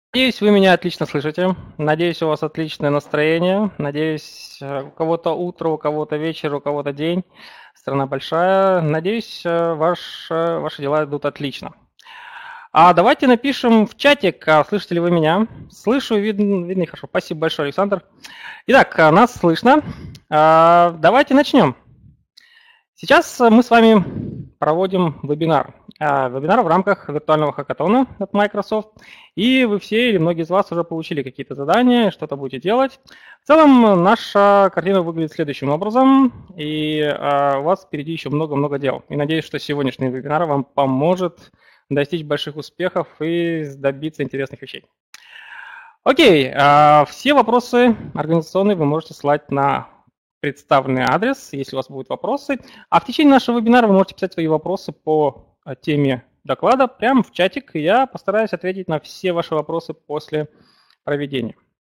Надеюсь, вы меня отлично слышите. Надеюсь, у вас отличное настроение. Надеюсь, у кого-то утро, у кого-то вечер, у кого-то день. Страна большая. Надеюсь, ваши дела идут отлично. А давайте напишем в чатик, слышите ли вы меня. Слышу, видно и хорошо. Спасибо большое, Александр. Итак, нас слышно. Давайте начнем. Сейчас мы с вами проводим вебинар. Вебинар в рамках виртуального хакатона от Microsoft. И вы все или многие из вас уже получили какие-то задания, что-то будете делать. В целом наша картина выглядит следующим образом. И у вас впереди еще много-много дел. И надеюсь, что сегодняшний вебинар вам поможет достичь больших успехов и добиться интересных вещей. Окей, все вопросы организационные вы можете слать на представленный адрес, если у вас будут вопросы. А в течение нашего вебинара вы можете писать свои вопросы по теме доклада прямо в чатик, и я постараюсь ответить на все ваши вопросы после проведения.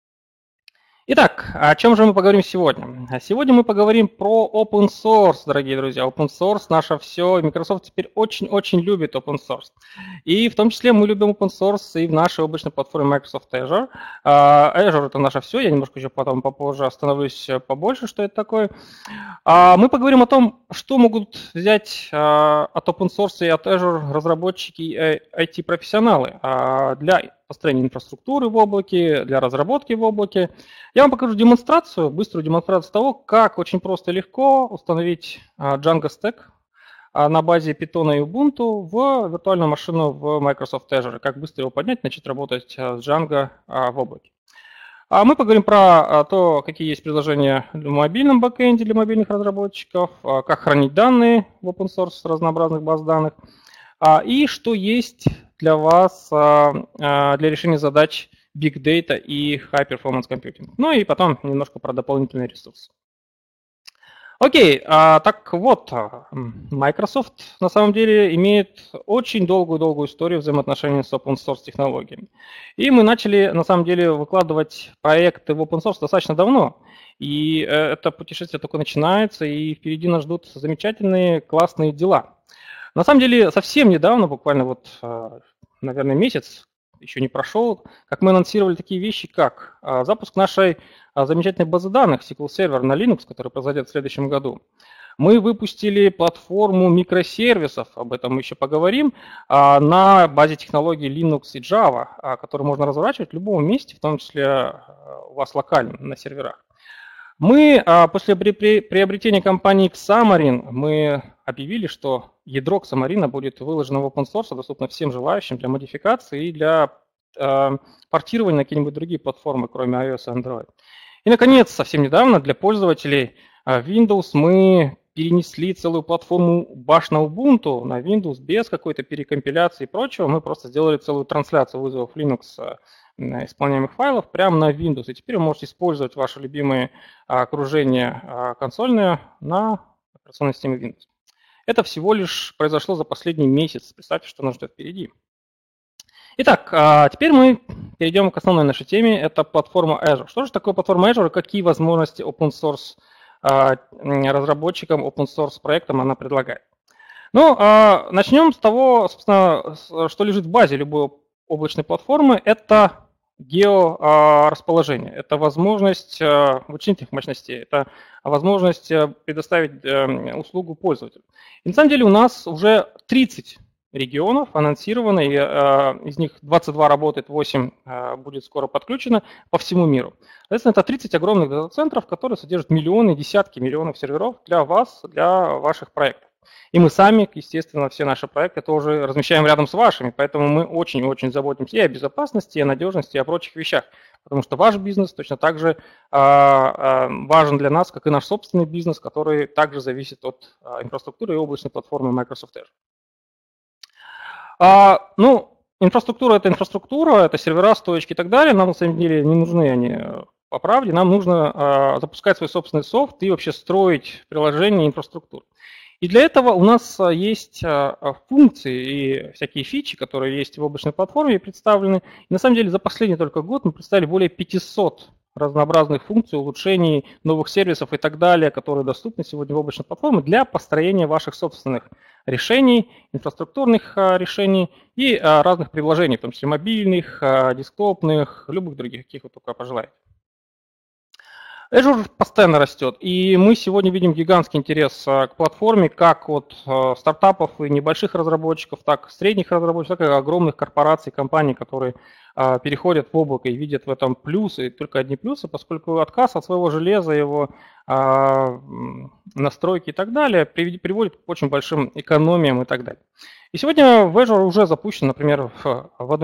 Итак, о чем же мы поговорим сегодня? Сегодня мы поговорим про open source, дорогие друзья. Open source наше все. Microsoft теперь очень-очень любит open source. И в том числе мы любим open source и в нашей облачной платформе Microsoft Azure. Azure – это наше все. Я немножко еще потом попозже остановлюсь побольше, что это такое. Мы поговорим о том, что могут взять от open source и от Azure разработчики и IT-профессионалы для построения инфраструктуры в облаке, для разработки в облаке. Я вам покажу демонстрацию, быструю демонстрацию того, как очень просто и легко установить Django Stack на базе Python и Ubuntu в виртуальную машину в Microsoft Azure. Как быстро его поднять, начать работать с Django в облаке. Мы поговорим про то, какие есть приложения в мобильном бэкэнде для мобильных разработчиков, как хранить данные в open source разнообразных баз данных, и что есть для вас для решения задач Big Data и High Performance Computing. Ну и потом немножко про дополнительные ресурсы. Окей, так вот, Microsoft на самом деле имеет очень долгую историю взаимоотношений с open source технологиями. И мы начали на самом деле выкладывать проекты в open source достаточно давно. И это путешествие только начинается, и впереди нас ждут замечательные, классные дела. На самом деле совсем недавно, буквально вот, наверное, месяц, еще не прошел, как мы анонсировали такие вещи, как запуск нашей замечательной базы данных SQL Server на Linux, который произойдет в следующем году. Мы выпустили платформу микросервисов, об этом мы еще поговорим, на базе технологий Linux и Java, которую можно разворачивать в любом месте, в том числе у вас локально на серверах. Мы после приобретения компании Xamarin мы объявили, что ядро Xamarin будет выложено в open source, доступно всем желающим для модификации и для портирования на какие-нибудь другие платформы, кроме iOS и Android. И, наконец, совсем недавно для пользователей Windows мы перенесли целую платформу Bash на Ubuntu, на Windows без какой-то перекомпиляции и прочего. Мы просто сделали целую трансляцию вызовов Linux исполняемых файлов прямо на Windows. И теперь вы можете использовать ваши любимые окружения консольные на операционной системе Windows. Это всего лишь произошло за последний месяц. Представьте, что нас ждет впереди. Итак, теперь мы перейдем к основной нашей теме. Это платформа Azure. Что же такое платформа Azure и какие возможности open source разработчикам, open source проектам она предлагает? Ну, начнем с того, собственно, что лежит в базе любой облачной платформы. Это георасположение. Это возможность вычислительных мощностей. Это возможность предоставить услугу пользователю. И на самом деле у нас уже 30 регионов анонсировано, и из них 22 работает, 8 будет скоро подключено по всему миру. Соответственно, это 30 огромных дата-центров, которые содержат миллионы, десятки миллионов серверов для вас, для ваших проектов. И мы сами, естественно, все наши проекты тоже размещаем рядом с вашими, поэтому мы очень-очень заботимся и о безопасности, и о надежности, и о прочих вещах, потому что ваш бизнес точно так же важен для нас, как и наш собственный бизнес, который также зависит от инфраструктуры и облачной платформы Microsoft Azure. Ну, инфраструктура – это сервера, стоечки и так далее. Нам, на самом деле, не нужны они по правде. Нам нужно запускать свой собственный софт и вообще строить приложение и инфраструктуру. И для этого у нас есть функции и всякие фичи, которые есть в облачной платформе представлены. И на самом деле за последний только год мы представили более 500 разнообразных функций, улучшений, новых сервисов и так далее, которые доступны сегодня в облачной платформе для построения ваших собственных решений, инфраструктурных решений и разных приложений, в том числе мобильных, десктопных, любых других, каких вы только пожелаете. Azure постоянно растет, и мы сегодня видим гигантский интерес к платформе как от стартапов и небольших разработчиков, так и средних разработчиков, так и огромных корпораций, компаний, которые переходят в облако и видят в этом плюсы, только одни плюсы, поскольку отказ от своего железа, его настройки и так далее приводит к очень большим экономиям и так далее. И сегодня в Azure уже запущен, например, в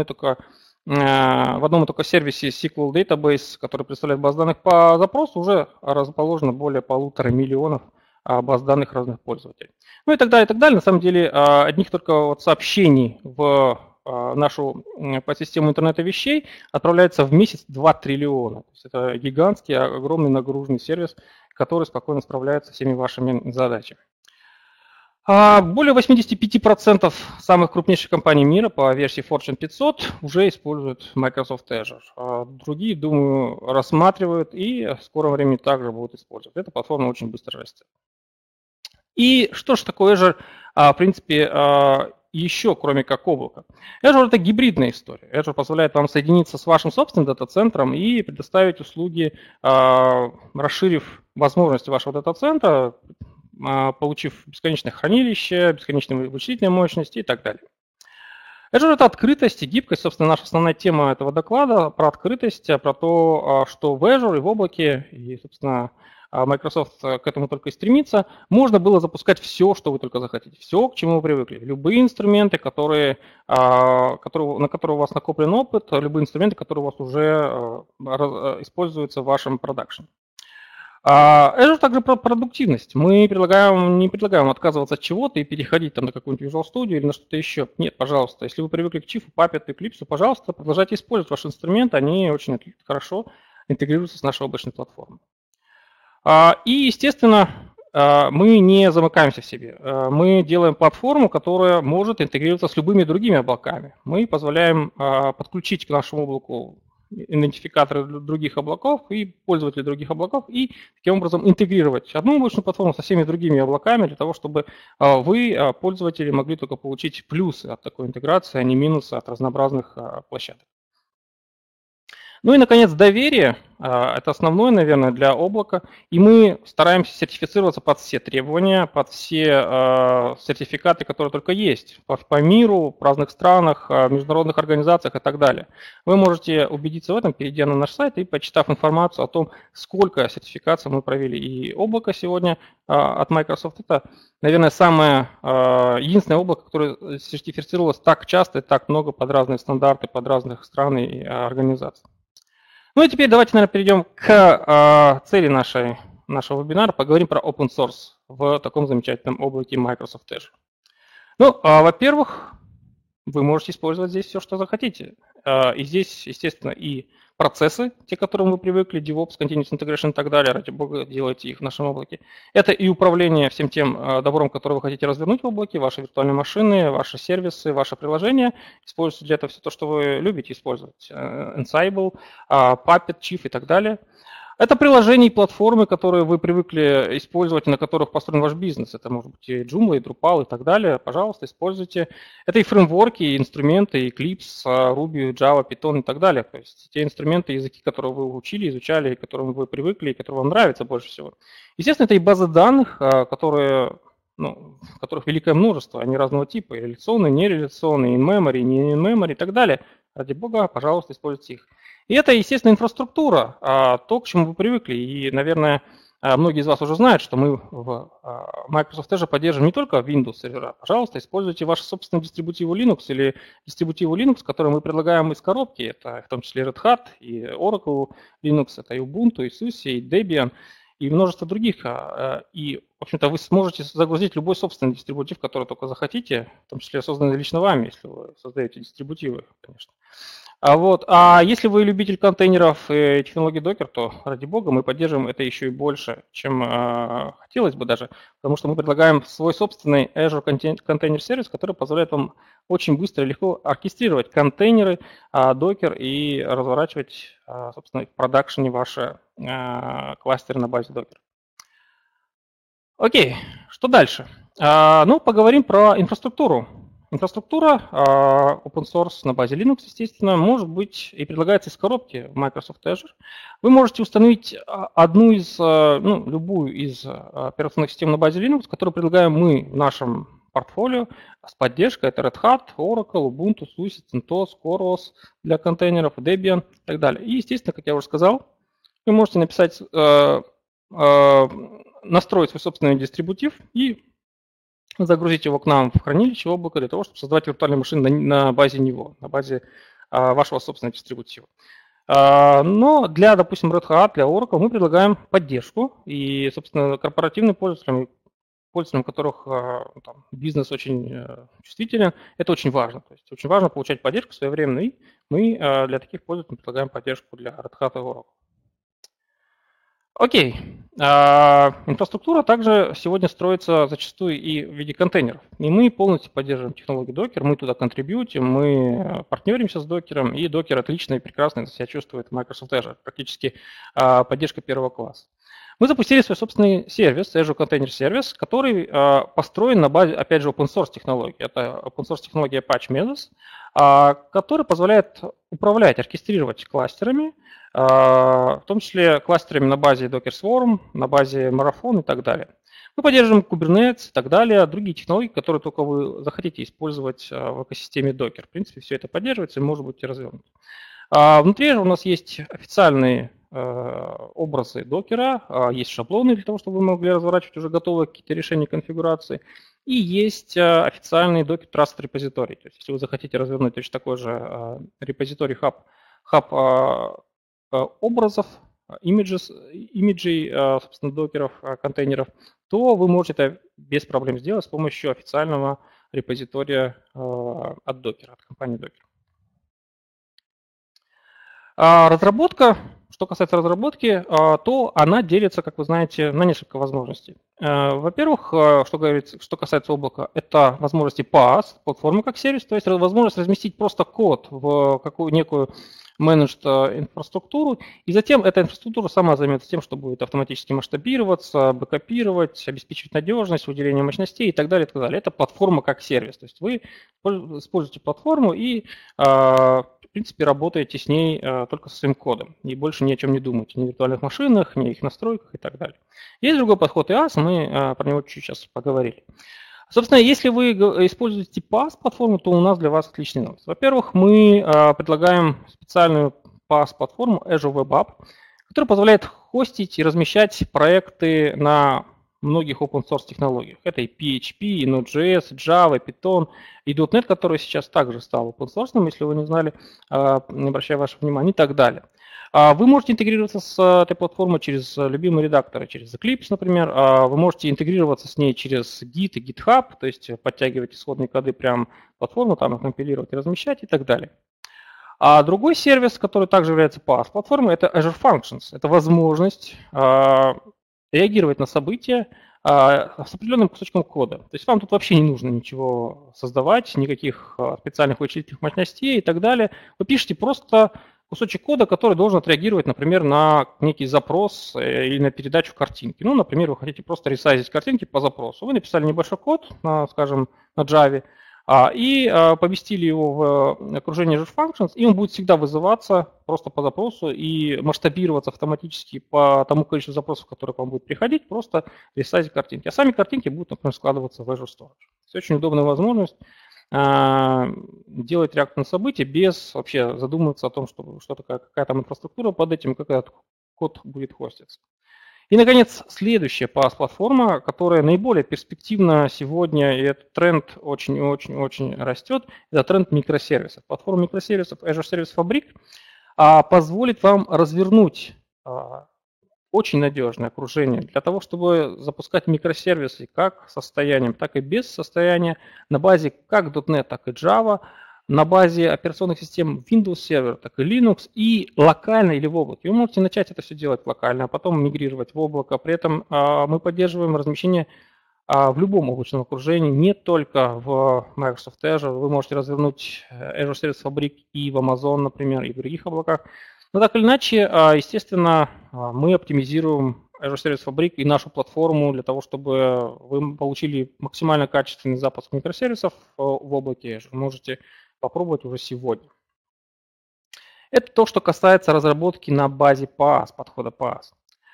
одном только сервисе SQL Database, который представляет баз данных по запросу, уже расположено более 1,5 миллиона баз данных разных пользователей. Ну и так далее, и так далее. На самом деле, одних только вот сообщений в нашу подсистему интернета вещей отправляется в месяц 2 триллиона. То есть это гигантский, огромный нагруженный сервис, который спокойно справляется со всеми вашими задачами. Более 85% самых крупнейших компаний мира по версии Fortune 500 уже используют Microsoft Azure. Другие, думаю, рассматривают и в скором времени также будут использовать. Эта платформа очень быстро растет. И что же такое Azure, в принципе, еще, кроме как облака? Azure – это гибридная история. Azure позволяет вам соединиться с вашим собственным дата-центром и предоставить услуги, расширив возможности вашего дата-центра, получив бесконечное хранилище, бесконечную вычислительную мощность и так далее. Azure – это открытость и гибкость. Собственно, наша основная тема этого доклада про открытость, про то, что в Azure и в облаке, и, собственно, Microsoft к этому только и стремится, можно было запускать все, что вы только захотите, все, к чему вы привыкли. Любые инструменты, на которые у вас накоплен опыт, любые инструменты, которые у вас уже используются в вашем продакшене. Azure также про продуктивность. Мы не предлагаем отказываться от чего-то и переходить там на какую-нибудь Visual Studio или на что-то еще. Нет, пожалуйста. Если вы привыкли к Chief, Puppet, Eclipse, пожалуйста, продолжайте использовать ваши инструменты. Они очень хорошо интегрируются с нашей облачной платформой. И, естественно, мы не замыкаемся в себе. Мы делаем платформу, которая может интегрироваться с любыми другими облаками. Мы позволяем подключить к нашему облаку идентификаторы других облаков и пользователей других облаков, и таким образом интегрировать одну облачную платформу со всеми другими облаками для того, чтобы вы, пользователи, могли только получить плюсы от такой интеграции, а не минусы от разнообразных площадок. Ну и, наконец, доверие – это основное, наверное, для облака, и мы стараемся сертифицироваться под все требования, под все сертификаты, которые только есть по миру, в разных странах, международных организациях и так далее. Вы можете убедиться в этом, перейдя на наш сайт и почитав информацию о том, сколько сертификаций мы провели. И облако сегодня от Microsoft – это, наверное, самое единственное облако, которое сертифицировалось так часто и так много под разные стандарты, под разных стран и организаций. Ну и теперь давайте, наверное, перейдем к цели нашего вебинара, поговорим про open source в таком замечательном облаке Microsoft Azure. Ну, во-первых, вы можете использовать здесь все, что захотите. И здесь, естественно, и процессы, те, к которым вы привыкли, DevOps, Continuous Integration и так далее, ради бога, делайте их в нашем облаке. Это и управление всем тем добром, которое вы хотите развернуть в облаке, ваши виртуальные машины, ваши сервисы, ваши приложения. Используйте для этого все то, что вы любите использовать. Ansible, Puppet, Chief и так далее. Это приложения и платформы, которые вы привыкли использовать, на которых построен ваш бизнес. Это может быть и Joomla, и Drupal, и так далее. Пожалуйста, используйте. Это и фреймворки, и инструменты, и Eclipse, Ruby, Java, Python и так далее. То есть те инструменты, языки, которые вы учили, изучали, к которым вы привыкли, и которые вам нравятся больше всего. Естественно, это и базы данных, которых великое множество, они разного типа, и реляционные, нереляционные, in-memory, не in-memory и так далее. Ради бога, пожалуйста, используйте их. И это, естественно, инфраструктура, то, к чему вы привыкли. И, наверное, многие из вас уже знают, что мы в Microsoft Azure поддерживаем не только Windows сервера. Пожалуйста, используйте ваши собственные дистрибутивы Linux или дистрибутивы Linux, которые мы предлагаем из коробки. Это в том числе Red Hat, и Oracle Linux, это и Ubuntu, и SUSE, и Debian, и множество других. И, в общем-то, вы сможете загрузить любой собственный дистрибутив, который только захотите, в том числе созданный лично вами, если вы создаете дистрибутивы, конечно. А если вы любитель контейнеров и технологий Docker, то, ради бога, мы поддерживаем это еще и больше, чем хотелось бы даже, потому что мы предлагаем свой собственный Azure Container Service, который позволяет вам очень быстро и легко оркестрировать контейнеры Docker и разворачивать, собственно, в продакшене ваши кластеры на базе Docker. Окей, что дальше? Поговорим про инфраструктуру. Инфраструктура open source на базе Linux, естественно, может быть и предлагается из коробки в Microsoft Azure. Вы можете установить любую из операционных систем на базе Linux, которую предлагаем мы в нашем портфолио с поддержкой. Это Red Hat, Oracle, Ubuntu, SUSE, CentOS, CoreOS для контейнеров, Debian и так далее. И, естественно, как я уже сказал, вы можете написать, настроить свой собственный дистрибутив и загрузить его к нам в хранилище облака для того, чтобы создавать виртуальную машину на базе него, на базе вашего собственного дистрибутива. Но для, допустим, Red Hat, для Oracle мы предлагаем поддержку. И, собственно, корпоративным пользователям, у которых бизнес очень чувствителен, это очень важно. То есть очень важно получать поддержку своевременно. И мы для таких пользователей предлагаем поддержку для Red Hat и Oracle. Окей. Инфраструктура также сегодня строится зачастую и в виде контейнеров. И мы полностью поддерживаем технологию Docker, мы туда контрибьютим, мы партнеримся с Docker, и Docker отлично и прекрасно себя чувствует в Microsoft Azure, практически поддержка первого класса. Мы запустили свой собственный сервис, Azure Container Service, который построен на базе, опять же, open source технологии. Это open source технология Apache Mesos, который позволяет управлять, оркестрировать кластерами, в том числе кластерами на базе Docker Swarm, на базе Marathon и так далее. Мы поддерживаем Kubernetes и так далее, другие технологии, которые только вы захотите использовать в экосистеме Docker. В принципе, все это поддерживается и может быть развернуто. Внутри у нас есть официальные образы докера, есть шаблоны для того, чтобы вы могли разворачивать уже готовые какие-то решения конфигурации, и есть официальный Docker Trust репозиторий. То есть, если вы захотите развернуть точно такой же репозиторий хаб образов, имиджей, собственно, докеров, контейнеров, то вы можете это без проблем сделать с помощью официального репозитория от Docker, от компании Docker. Разработка, что касается разработки, то она делится, как вы знаете, на несколько возможностей. Во-первых, что касается облака, это возможности PaaS, платформы как сервис, то есть возможность разместить просто код в какую некую менеджд инфраструктуру, и затем эта инфраструктура сама займется тем, что будет автоматически масштабироваться, бэкапировать, обеспечивать надежность, выделение мощностей и так далее, и так далее. Это платформа как сервис. То есть вы используете платформу и, в принципе, работаете с ней только со своим кодом. И больше ни о чем не думаете, ни о виртуальных машинах, ни о их настройках и так далее. Есть другой подход IaaS, мы про него чуть сейчас поговорили. Собственно, если вы используете PaaS-платформу, то у нас для вас отличный новость. Во-первых, мы предлагаем специальную PaaS-платформу Azure Web App, которая позволяет хостить и размещать проекты на многих open-source технологиях. Это и PHP, и Node.js, и Java, и Python, и .NET, который сейчас также стал open-source, если вы не знали, не обращая ваше внимание, и так далее. Вы можете интегрироваться с этой платформой через любимые редакторы, через Eclipse, например. Вы можете интегрироваться с ней через Git и GitHub, то есть подтягивать исходные коды прямо в платформу, там их компилировать и размещать и так далее. А другой сервис, который также является PaaS-платформой, это Azure Functions. Это возможность реагировать на события с определенным кусочком кода. То есть вам тут вообще не нужно ничего создавать, никаких специальных вычислительных мощностей и так далее. Вы пишете просто кусочек кода, который должен отреагировать, например, на некий запрос или на передачу картинки. Ну, например, вы хотите просто ресайзить картинки по запросу. Вы написали небольшой код, скажем, на Java, и поместили его в окружение Azure Functions, и он будет всегда вызываться просто по запросу и масштабироваться автоматически по тому количеству запросов, которые к вам будут приходить, просто ресайзить картинки. А сами картинки будут, например, складываться в Azure Storage. Это очень удобная возможность делать реакцию на события без вообще задумываться о том, что такая, какая там инфраструктура под этим, как этот код будет хоститься. И, наконец, следующая PaaS-платформа, которая наиболее перспективна сегодня, и этот тренд очень-очень-очень растет, это тренд микросервисов. Платформа микросервисов Azure Service Fabric позволит вам развернуть очень надежное окружение для того, чтобы запускать микросервисы как с состоянием, так и без состояния на базе как .NET, так и Java, на базе операционных систем Windows Server, так и Linux, и локально или в облаке. Вы можете начать это все делать локально, а потом мигрировать в облако. При этом мы поддерживаем размещение в любом облачном окружении, не только в Microsoft Azure. Вы можете развернуть Azure Service Fabric и в Amazon, например, и в других облаках. Но так или иначе, естественно, мы оптимизируем Azure Service Fabric и нашу платформу для того, чтобы вы получили максимально качественный запуск микросервисов в облаке Azure. Можете попробовать уже сегодня. Это то, что касается разработки на базе PaaS, подхода PaaS.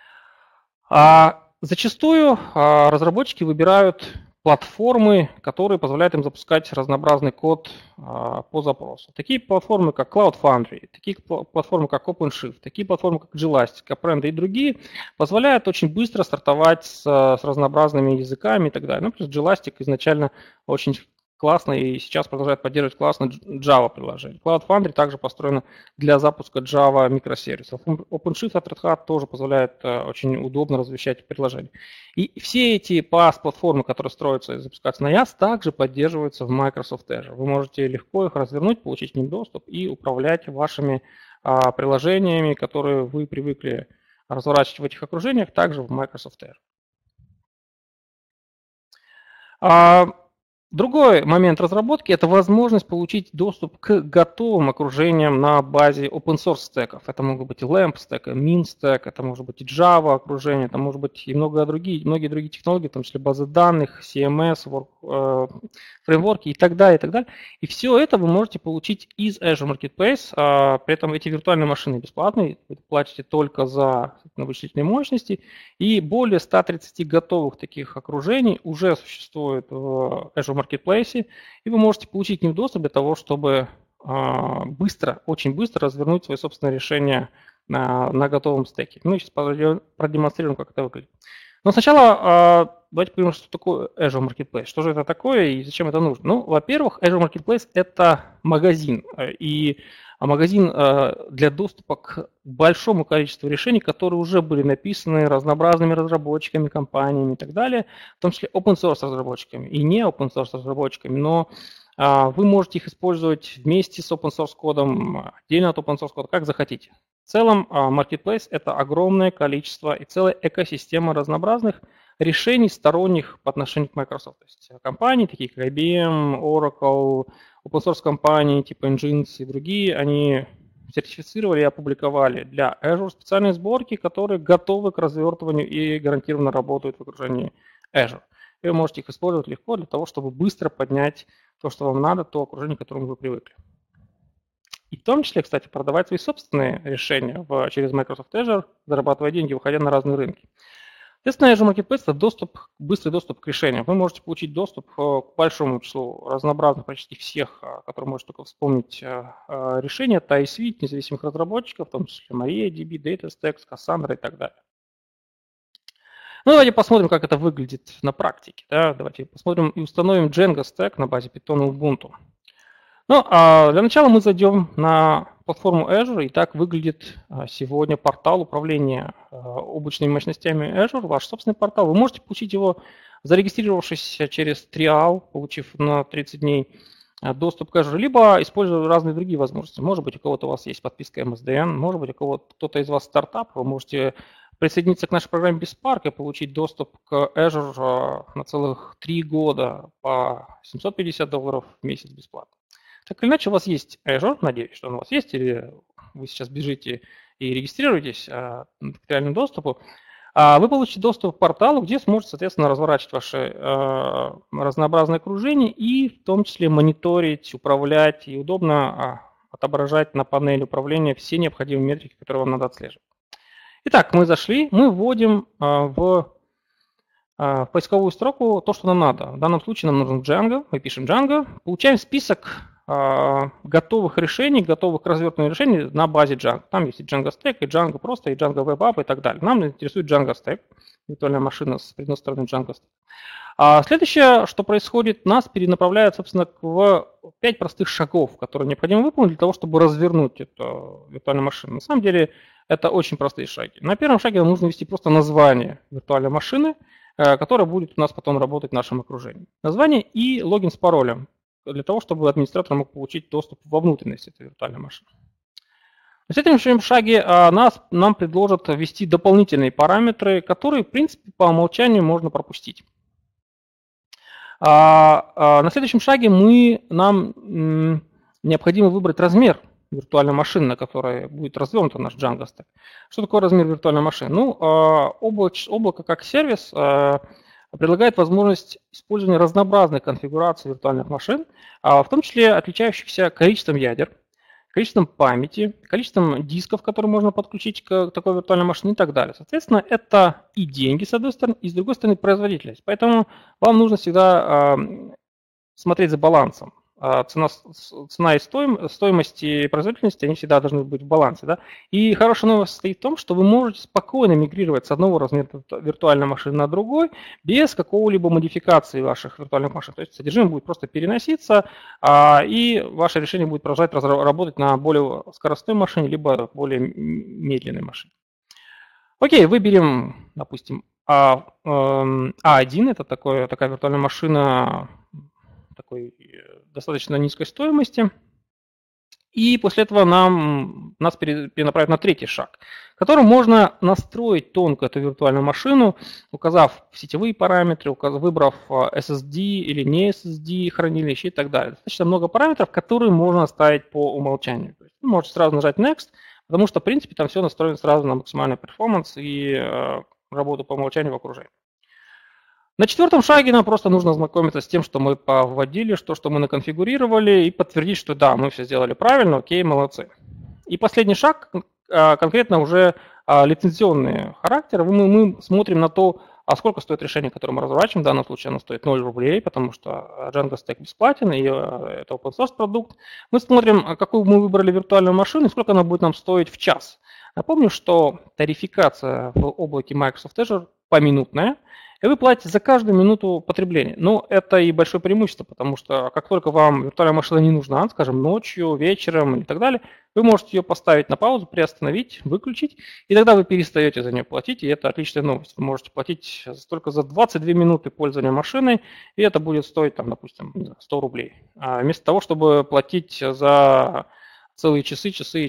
Зачастую разработчики выбирают платформы, которые позволяют им запускать разнообразный код по запросу. Такие платформы, как Cloud Foundry, такие платформы, как OpenShift, такие платформы, как Jelastic, Apprenda и другие, позволяют очень быстро стартовать с разнообразными языками и так далее. Ну, плюс Jelastic изначально очень классно и сейчас продолжает поддерживать классно Java приложение. Cloud Foundry также построено для запуска Java микросервисов. OpenShift от Red Hat тоже позволяет очень удобно размещать приложения. И все эти PaaS-платформы, которые строятся и запускаются на IaaS, также поддерживаются в Microsoft Azure. Вы можете легко их развернуть, получить к ним доступ и управлять вашими приложениями, которые вы привыкли разворачивать в этих окружениях, также в Microsoft Azure. Другой момент разработки – это возможность получить доступ к готовым окружениям на базе open source стеков. Это могут быть и LAMP стек, и Min стек, это может быть и Java окружение, это может быть и многие другие технологии, в том числе базы данных, CMS, фреймворки и так далее, и так далее. И все это вы можете получить из Azure Marketplace. При этом эти виртуальные машины бесплатные, вы платите только за вычислительные мощности. И более 130 готовых таких окружений уже существует в Azure Marketplace, и вы можете получить к ним доступ для того, чтобы очень быстро развернуть свои собственные решения на готовом стеке. Мы сейчас продемонстрируем, как это выглядит. Но сначала давайте поговорим, что такое Azure Marketplace, что же это такое и зачем это нужно. Ну, во-первых, Azure Marketplace – это магазин, и магазин для доступа к большому количеству решений, которые уже были написаны разнообразными разработчиками, компаниями и так далее, в том числе open source разработчиками и не open source разработчиками, но вы можете их использовать вместе с open source кодом, отдельно от open source кода, как захотите. В целом, Marketplace – это огромное количество и целая экосистема разнообразных решений сторонних по отношению к Microsoft. То есть компании, такие как IBM, Oracle, open source компании типа Nginx и другие, они сертифицировали и опубликовали для Azure специальные сборки, которые готовы к развертыванию и гарантированно работают в окружении Azure. И вы можете их использовать легко для того, чтобы быстро поднять то, что вам надо, то окружение, к которому вы привыкли. И в том числе, кстати, продавать свои собственные решения через Microsoft Azure, зарабатывая деньги, выходя на разные рынки. Соответственно, Azure Marketplace – это быстрый доступ к решениям. Вы можете получить доступ к большому числу разнообразных, почти всех, которые можете только вспомнить, решений от iSuite, независимых разработчиков, в том числе MariaDB, DataStax, Cassandra и так далее. Ну, давайте посмотрим, как это выглядит на практике. Да? Давайте посмотрим и установим Django Stack на базе Python и Ubuntu. Ну, для начала мы зайдем на платформу Azure, и так выглядит сегодня портал управления облачными мощностями Azure, ваш собственный портал. Вы можете получить его, зарегистрировавшись через Trial, получив на 30 дней доступ к Azure, либо используя разные другие возможности. Может быть, у кого-то у вас есть подписка MSDN, может быть, у кого-то кто-то из вас стартап, вы можете присоединиться к нашей программе BizSpark и получить доступ к Azure на целых 3 года по $750 в месяц бесплатно. Так или иначе, у вас есть Azure, надеюсь, что он у вас есть, или вы сейчас бежите и регистрируетесь к реальному доступу, вы получите доступ к порталу, где сможете, соответственно, разворачивать ваши разнообразные окружения и в том числе мониторить, управлять и удобно отображать на панели управления все необходимые метрики, которые вам надо отслеживать. Итак, мы зашли, мы вводим в поисковую строку то, что нам надо. В данном случае нам нужен Django, мы пишем Django, получаем список готовых решений, готовых к развертыванию решений на базе Django. Там есть и Django Stack, и Django просто, и Django Web App и так далее. Нам интересует Django Stack, виртуальная машина с предустановленным Django Stack. Следующее, что происходит, нас перенаправляет, собственно, в 5 простых шагов, которые необходимо выполнить для того, чтобы развернуть эту виртуальную машину. На самом деле, это очень простые шаги. На первом шаге нам нужно ввести просто название виртуальной машины, которая будет у нас потом работать в нашем окружении. Название и логин с паролем. для того, чтобы администратор мог получить доступ во внутренность этой виртуальной машины. На следующем шаге нам предложат ввести дополнительные параметры, которые, в принципе, по умолчанию можно пропустить. На следующем шаге нам необходимо выбрать размер виртуальной машины, на которой будет развернут наш Django Stack. Что такое размер виртуальной машины? Ну, облако как сервис предлагает возможность использования разнообразной конфигурации виртуальных машин, в том числе отличающихся количеством ядер, количеством памяти, количеством дисков, которые можно подключить к такой виртуальной машине и так далее. Соответственно, это и деньги, с одной стороны, и с другой стороны, производительность. Поэтому вам нужно всегда смотреть за балансом. Цена и стоимость и производительность, они всегда должны быть в балансе. Да? И хорошая новость состоит в том, что вы можете спокойно мигрировать с одного размера виртуальной машины на другой без какого-либо модификации ваших виртуальных машин. То есть содержимое будет просто переноситься, и ваше решение будет продолжать работать на более скоростной машине, либо более медленной машине. Окей, выберем, допустим, A1, это такая виртуальная машина такой достаточно низкой стоимости. И после этого нас перенаправят на третий шаг, в котором можно настроить тонко эту виртуальную машину, указав сетевые параметры, выбрав SSD или не SSD хранилище и так далее. Достаточно много параметров, которые можно ставить по умолчанию. То есть вы можете сразу нажать Next, потому что, в принципе, там все настроено сразу на максимальный перформанс и работу по умолчанию в окружении. На четвертом шаге нам просто нужно ознакомиться с тем, что мы повводили, что мы наконфигурировали, и подтвердить, что да, мы все сделали правильно, окей, молодцы. И последний шаг, конкретно уже лицензионный характер. Мы смотрим на то, сколько стоит решение, которое мы разворачиваем. В данном случае оно стоит 0 рублей, потому что Django Stack бесплатен, и это open source продукт. Мы смотрим, какую мы выбрали виртуальную машину, и сколько она будет нам стоить в час. Напомню, что тарификация в облаке Microsoft Azure поминутная, и вы платите за каждую минуту потребления. Но это и большое преимущество, потому что как только вам виртуальная машина не нужна, скажем, ночью, вечером и так далее, вы можете ее поставить на паузу, приостановить, выключить, и тогда вы перестаете за нее платить, и это отличная новость. Вы можете платить только за 22 минуты пользования машиной, и это будет стоить, там, допустим, 100 рублей. Вместо того, чтобы платить за целые часы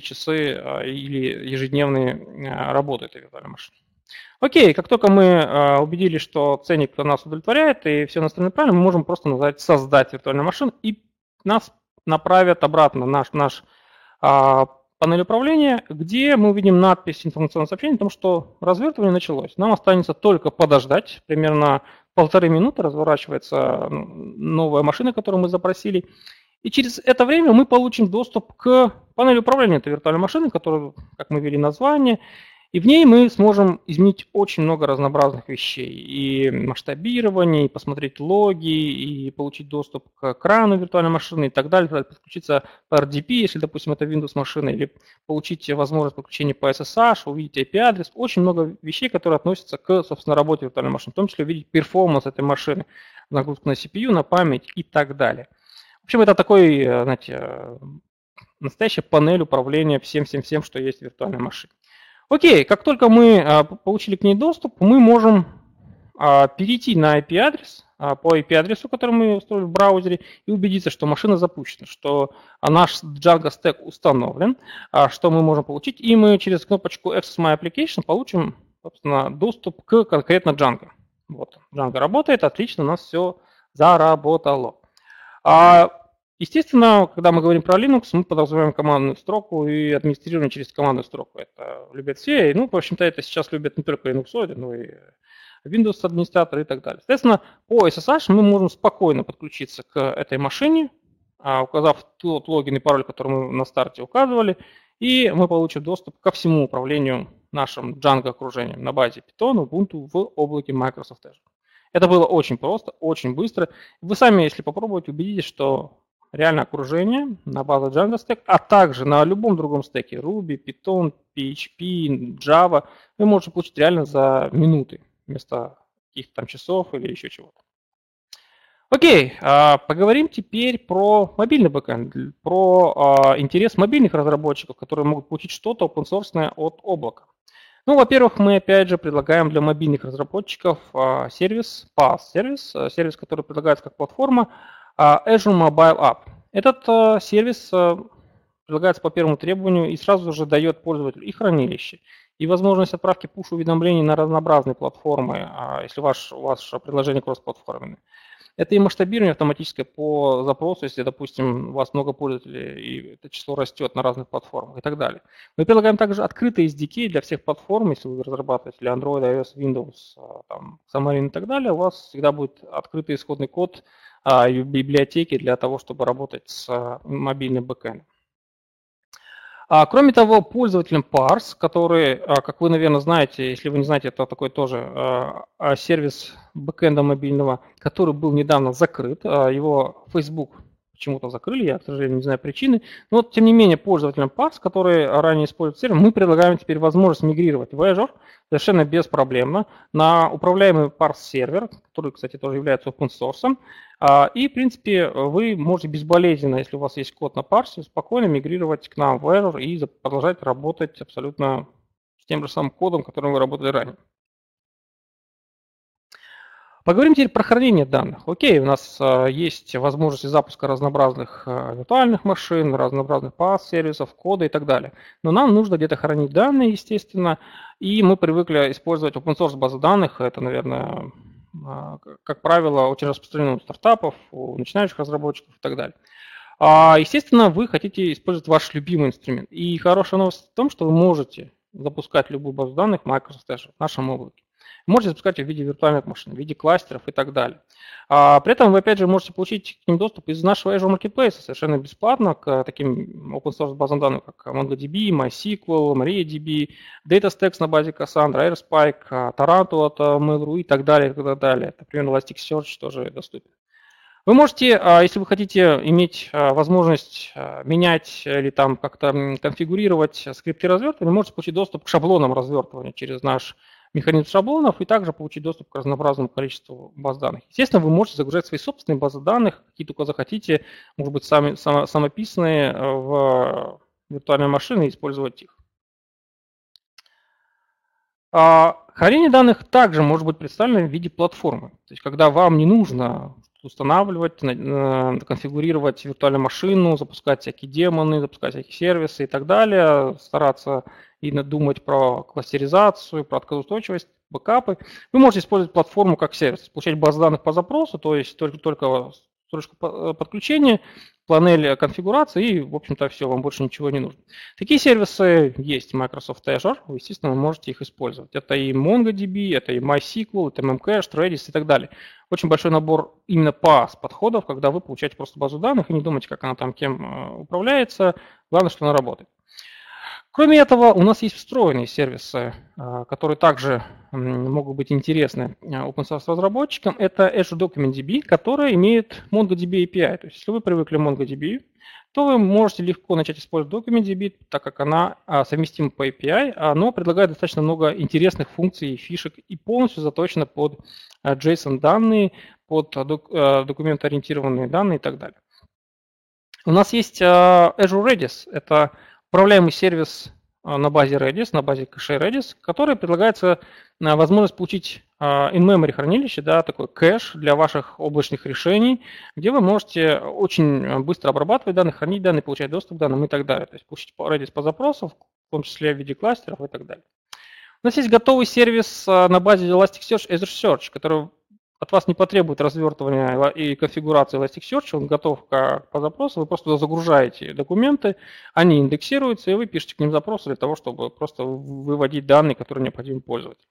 или ежедневные работы этой виртуальной машины. Окей, как только мы убедились, что ценник нас удовлетворяет и все настроено правильно, мы можем просто нажать «Создать виртуальную машину», и нас направят обратно на наш панель управления, где мы увидим надпись информационного сообщения о том, что развертывание началось. Нам останется только подождать, примерно 1,5 минуты разворачивается новая машина, которую мы запросили. И через это время мы получим доступ к панели управления этой виртуальной машины, которую, как мы ввели название, и в ней мы сможем изменить очень много разнообразных вещей. И масштабирование, и посмотреть логи, и получить доступ к экрану виртуальной машины и так далее. Подключиться по RDP, если, допустим, это Windows машина, или получить возможность подключения по SSH, увидеть IP-адрес. Очень много вещей, которые относятся к, собственно, работе виртуальной машины. В том числе увидеть перформанс этой машины, нагрузку на CPU, на память и так далее. В общем, это такой, знаете, настоящая панель управления всем, что есть в виртуальной машине. Окей, как только мы получили к ней доступ, мы можем перейти на IP-адрес, по IP-адресу, который мы устроили в браузере, и убедиться, что машина запущена, что наш Django Stack установлен, что мы можем получить, и мы через кнопочку Access My Application получим, собственно, доступ к конкретно Django. Вот, Django работает, отлично, у нас все заработало. Естественно, когда мы говорим про Linux, мы подразумеваем командную строку и администрирование через командную строку. Это любят все. И, в общем-то, это сейчас любят не только Linux, но и Windows администраторы и так далее. Соответственно, по SSH мы можем спокойно подключиться к этой машине, указав тот логин и пароль, который мы на старте указывали, и мы получим доступ ко всему управлению нашим Django окружением на базе Python, Ubuntu в облаке Microsoft Azure. Это было очень просто, очень быстро. Вы сами, если попробуете, убедитесь, что реально окружение на базе Django Stack, а также на любом другом стеке Ruby, Python, PHP, Java, вы можете получить реально за минуты вместо каких-то там часов или еще чего-то. Окей, поговорим теперь про мобильный бэкэнд, про интерес мобильных разработчиков, которые могут получить что-то open-source от облака. Во-первых, мы опять же предлагаем для мобильных разработчиков сервис, PaaS-сервис, сервис, который предлагается как платформа, Azure Mobile App. Этот сервис предлагается по первому требованию и сразу же дает пользователю и хранилище, и возможность отправки push-уведомлений на разнообразные платформы, если ваше приложение кроссплатформенное. Это и масштабирование автоматическое по запросу, если, допустим, у вас много пользователей, и это число растет на разных платформах и так далее. Мы предлагаем также открытые SDK для всех платформ, если вы разрабатываете для Android, iOS, Windows, Xamarin и так далее, у вас всегда будет открытый исходный код и библиотеки для того, чтобы работать с мобильным бэкэндом. Кроме того, пользователям Parse, который, как вы, наверное, знаете, если вы не знаете, это такой тоже сервис бэкэнда мобильного, который был недавно закрыт. Его Facebook почему-то закрыли, я, к сожалению, не знаю причины. Но, тем не менее, пользователям Parse, которые ранее используют сервис, мы предлагаем теперь возможность мигрировать в Azure совершенно беспроблемно на управляемый Parse сервер, который, кстати, тоже является open source. И, в принципе, вы можете безболезненно, если у вас есть код на Parse, спокойно мигрировать к нам в Azure и продолжать работать абсолютно с тем же самым кодом, которым вы работали ранее. Поговорим теперь про хранение данных. Окей, у нас есть возможность запуска разнообразных виртуальных машин, разнообразных PaaS-сервисов, кода и так далее. Но нам нужно где-то хранить данные, естественно, и мы привыкли использовать open-source базы данных. Это, наверное, как правило, очень распространено у стартапов, у начинающих разработчиков и так далее. Естественно, вы хотите использовать ваш любимый инструмент. И хорошая новость в том, что вы можете запускать любую базу данных в Microsoft Azure в нашем облаке. Можете запускать ее в виде виртуальных машин, в виде кластеров и так далее. При этом вы, опять же, можете получить к ним доступ из нашего Azure Marketplace совершенно бесплатно к таким open-source базам данных, как MongoDB, MySQL, MariaDB, DataStax на базе Cassandra, AirSpike, Taranto от Mail.ru и так далее, и так далее. Например, Elasticsearch тоже доступен. Вы можете, если вы хотите иметь возможность менять или там как-то конфигурировать скрипты развертывания, можете получить доступ к шаблонам развертывания через наш механизм шаблонов и также получить доступ к разнообразному количеству баз данных. Естественно, вы можете загружать свои собственные базы данных, какие только захотите, может быть, самописные в виртуальные машины и использовать их. Хранение данных также может быть представлено в виде платформы. То есть, когда вам не нужно устанавливать, конфигурировать виртуальную машину, запускать всякие демоны, запускать всякие сервисы и так далее, стараться и думать про кластеризацию, про отказоустойчивость, бэкапы, вы можете использовать платформу как сервис, получать базы данных по запросу, то есть только строчку подключения, панель конфигурации и, в общем-то, все, вам больше ничего не нужно. Такие сервисы есть в Microsoft Azure, вы, естественно, вы можете их использовать. Это и MongoDB, это и MySQL, это Memcached, Redis и так далее. Очень большой набор именно PaaS подходов, когда вы получаете просто базу данных и не думаете, как она там кем управляется, главное, что она работает. Кроме этого, у нас есть встроенные сервисы, которые также могут быть интересны open-source разработчикам. Это Azure DocumentDB, который имеет MongoDB API. То есть, если вы привыкли к MongoDB, то вы можете легко начать использовать DocumentDB, так как она совместима по API, но предлагает достаточно много интересных функций и фишек и полностью заточена под JSON-данные, под документоориентированные данные и так далее. У нас есть Azure Redis. Это управляемый сервис на базе Redis, на базе кэшей Redis, который предлагается возможность получить in-memory хранилище, да, такой кэш для ваших облачных решений, где вы можете очень быстро обрабатывать данные, хранить данные, получать доступ к данным и так далее. То есть получить Redis по запросам, в том числе в виде кластеров и так далее. У нас есть готовый сервис на базе Elasticsearch, Azure Search, который от вас не потребует развертывания и конфигурации Elasticsearch, он готов по запросу, вы просто туда загружаете документы, они индексируются, и вы пишете к ним запросы для того, чтобы просто выводить данные, которые необходимы пользователю.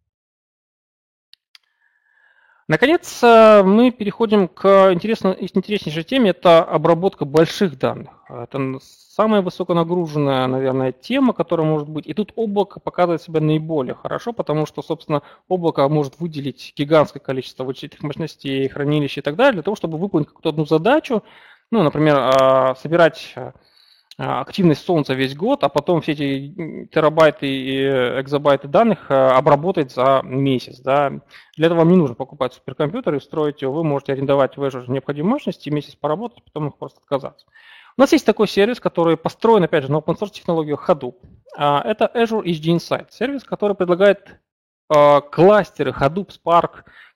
Наконец, мы переходим к интереснейшей теме, это обработка больших данных. Это самая высоконагруженная, наверное, тема, которая может быть. И тут облако показывает себя наиболее хорошо, потому что, собственно, облако может выделить гигантское количество вычислительных мощностей, хранилищ и так далее, для того, чтобы выполнить какую-то одну задачу, ну, например, собирать активность Солнца весь год, а потом все эти терабайты и экзобайты данных обработать за месяц. Да. Для этого вам не нужно покупать суперкомпьютер и строить его. Вы можете арендовать в Azure необходимые мощности, месяц поработать, потом их просто отказаться. У нас есть такой сервис, который построен, опять же, на open-source технологию Hadoop. Это Azure HD Insight, сервис, который предлагает кластеры Hadoop, Spark,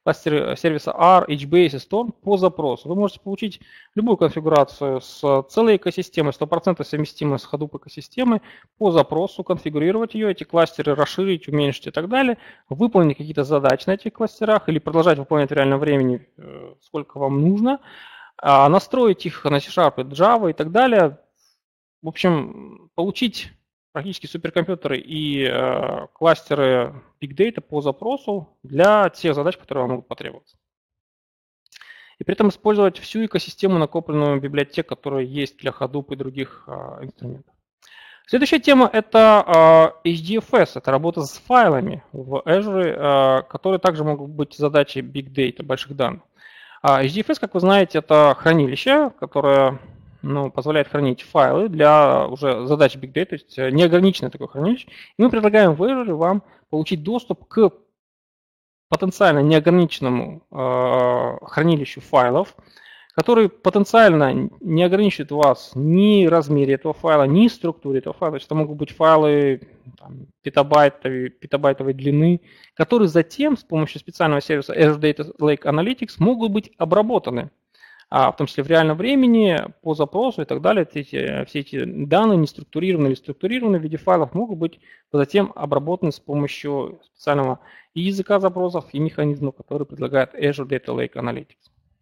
кластеры сервиса R, HBase и Storm по запросу. Вы можете получить любую конфигурацию с целой экосистемой, 100% совместимой с Hadoop экосистемой по запросу, конфигурировать ее, эти кластеры расширить, уменьшить и так далее, выполнить какие-то задачи на этих кластерах или продолжать выполнять в реальном времени, сколько вам нужно, настроить их на C-Sharp, Java и так далее. В общем, получить практически суперкомпьютеры и кластеры Big Data по запросу для тех задач, которые вам могут потребоваться. И при этом использовать всю экосистему накопленную библиотек, которая есть для Hadoop и других инструментов. Следующая тема – это HDFS, это работа с файлами в Azure, которые также могут быть задачи Big Data, больших данных. HDFS, как вы знаете, это хранилище, которое позволяет хранить файлы для уже задач Big Data, то есть неограниченное такое хранилище. И мы предлагаем в Azure вам получить доступ к потенциально неограниченному хранилищу файлов, который потенциально не ограничивает вас ни размере этого файла, ни структуре этого файла. То есть это могут быть файлы петабайтовой длины, которые затем с помощью специального сервиса Azure Data Lake Analytics могут быть обработаны, в том числе в реальном времени, по запросу и так далее. Все эти данные, неструктурированные или структурированные в виде файлов, могут быть затем обработаны с помощью специального и языка запросов, и механизмов, которые предлагает Azure Data Lake Analytics.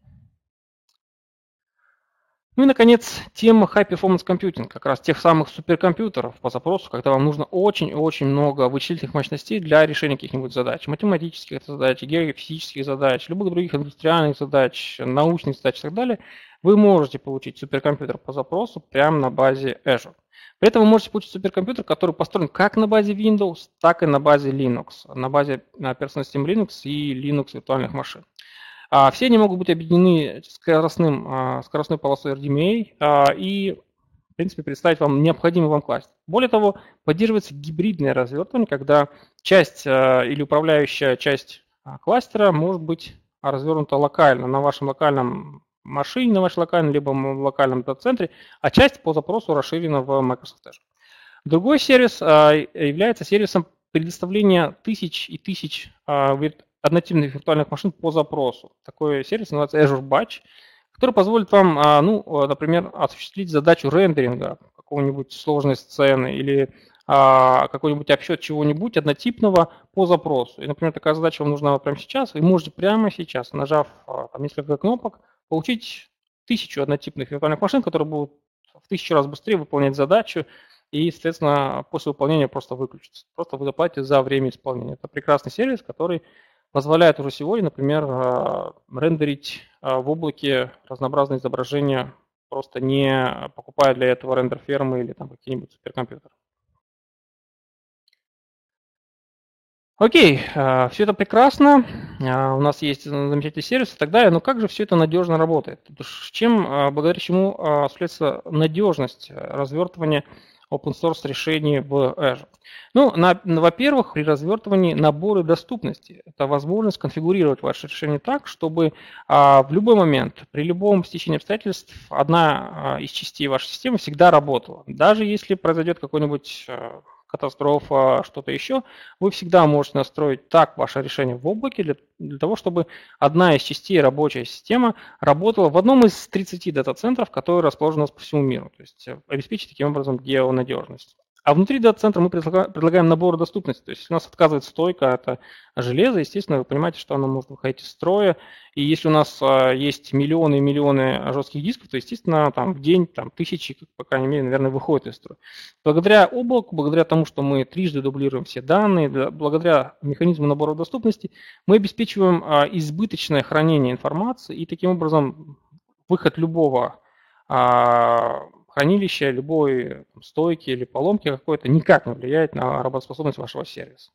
Ну и, наконец, тема High Performance Computing, как раз тех самых суперкомпьютеров по запросу, когда вам нужно очень-очень много вычислительных мощностей для решения каких-нибудь задач, математических задач, геофизических задач, любых других индустриальных задач, научных задач и так далее. Вы можете получить суперкомпьютер по запросу прямо на базе Azure. При этом вы можете получить суперкомпьютер, который построен как на базе Windows, так и на базе Linux, на базе операционной системы Linux и Linux виртуальных машин. Все они могут быть объединены скоростной полосой RDMA и, в принципе, представить вам необходимый вам кластер. Более того, поддерживается гибридное развертывание, когда часть или управляющая часть кластера может быть развернута локально на вашем локальном машине, на вашем локальном, либо локальном дата-центре, а часть по запросу расширена в Microsoft Azure. Другой сервис является сервисом предоставления тысяч и тысяч однотипных виртуальных машин по запросу. Такой сервис называется Azure Batch, который позволит вам, например, осуществить задачу рендеринга какой-нибудь сложной сцены или какой-нибудь обсчет чего-нибудь однотипного по запросу. И, например, такая задача вам нужна прямо сейчас. Вы можете прямо сейчас, нажав несколько кнопок, получить 1000 однотипных виртуальных машин, которые будут в 1000 раз быстрее выполнять задачу, и, соответственно, после выполнения просто выключится. Просто вы заплатите за время исполнения. Это прекрасный сервис, который позволяет уже сегодня, например, рендерить в облаке разнообразные изображения, просто не покупая для этого рендер-фермы или там какие-нибудь суперкомпьютеры. Окей, все это прекрасно, у нас есть замечательный сервис и так далее, но как же все это надежно работает? Благодаря чему осуществляется надежность развертывания open source решений в Azure? Во-первых, при развертывании наборы доступности. Это возможность конфигурировать ваше решение так, чтобы в любой момент, при любом стечении обстоятельств, одна из частей вашей системы всегда работала. Даже если произойдет какой-нибудь катастрофа, что-то еще, вы всегда можете настроить так ваше решение в облаке для того, чтобы одна из частей рабочей системы работала в одном из 30 дата-центров, которые расположены у нас по всему миру. То есть обеспечить таким образом геонадежность. А внутри дата-центра мы предлагаем набор доступности. То есть если у нас отказывает стойка, это железо, естественно, вы понимаете, что оно может выходить из строя. И если у нас есть миллионы и миллионы жестких дисков, то, естественно, в день тысячи, по крайней мере, наверное, выходят из строя. Благодаря облаку, благодаря тому, что мы трижды дублируем все данные, благодаря механизму набора доступности, мы обеспечиваем избыточное хранение информации и таким образом выход любого хранилища, любой стойки или поломки какой-то никак не влияет на работоспособность вашего сервиса.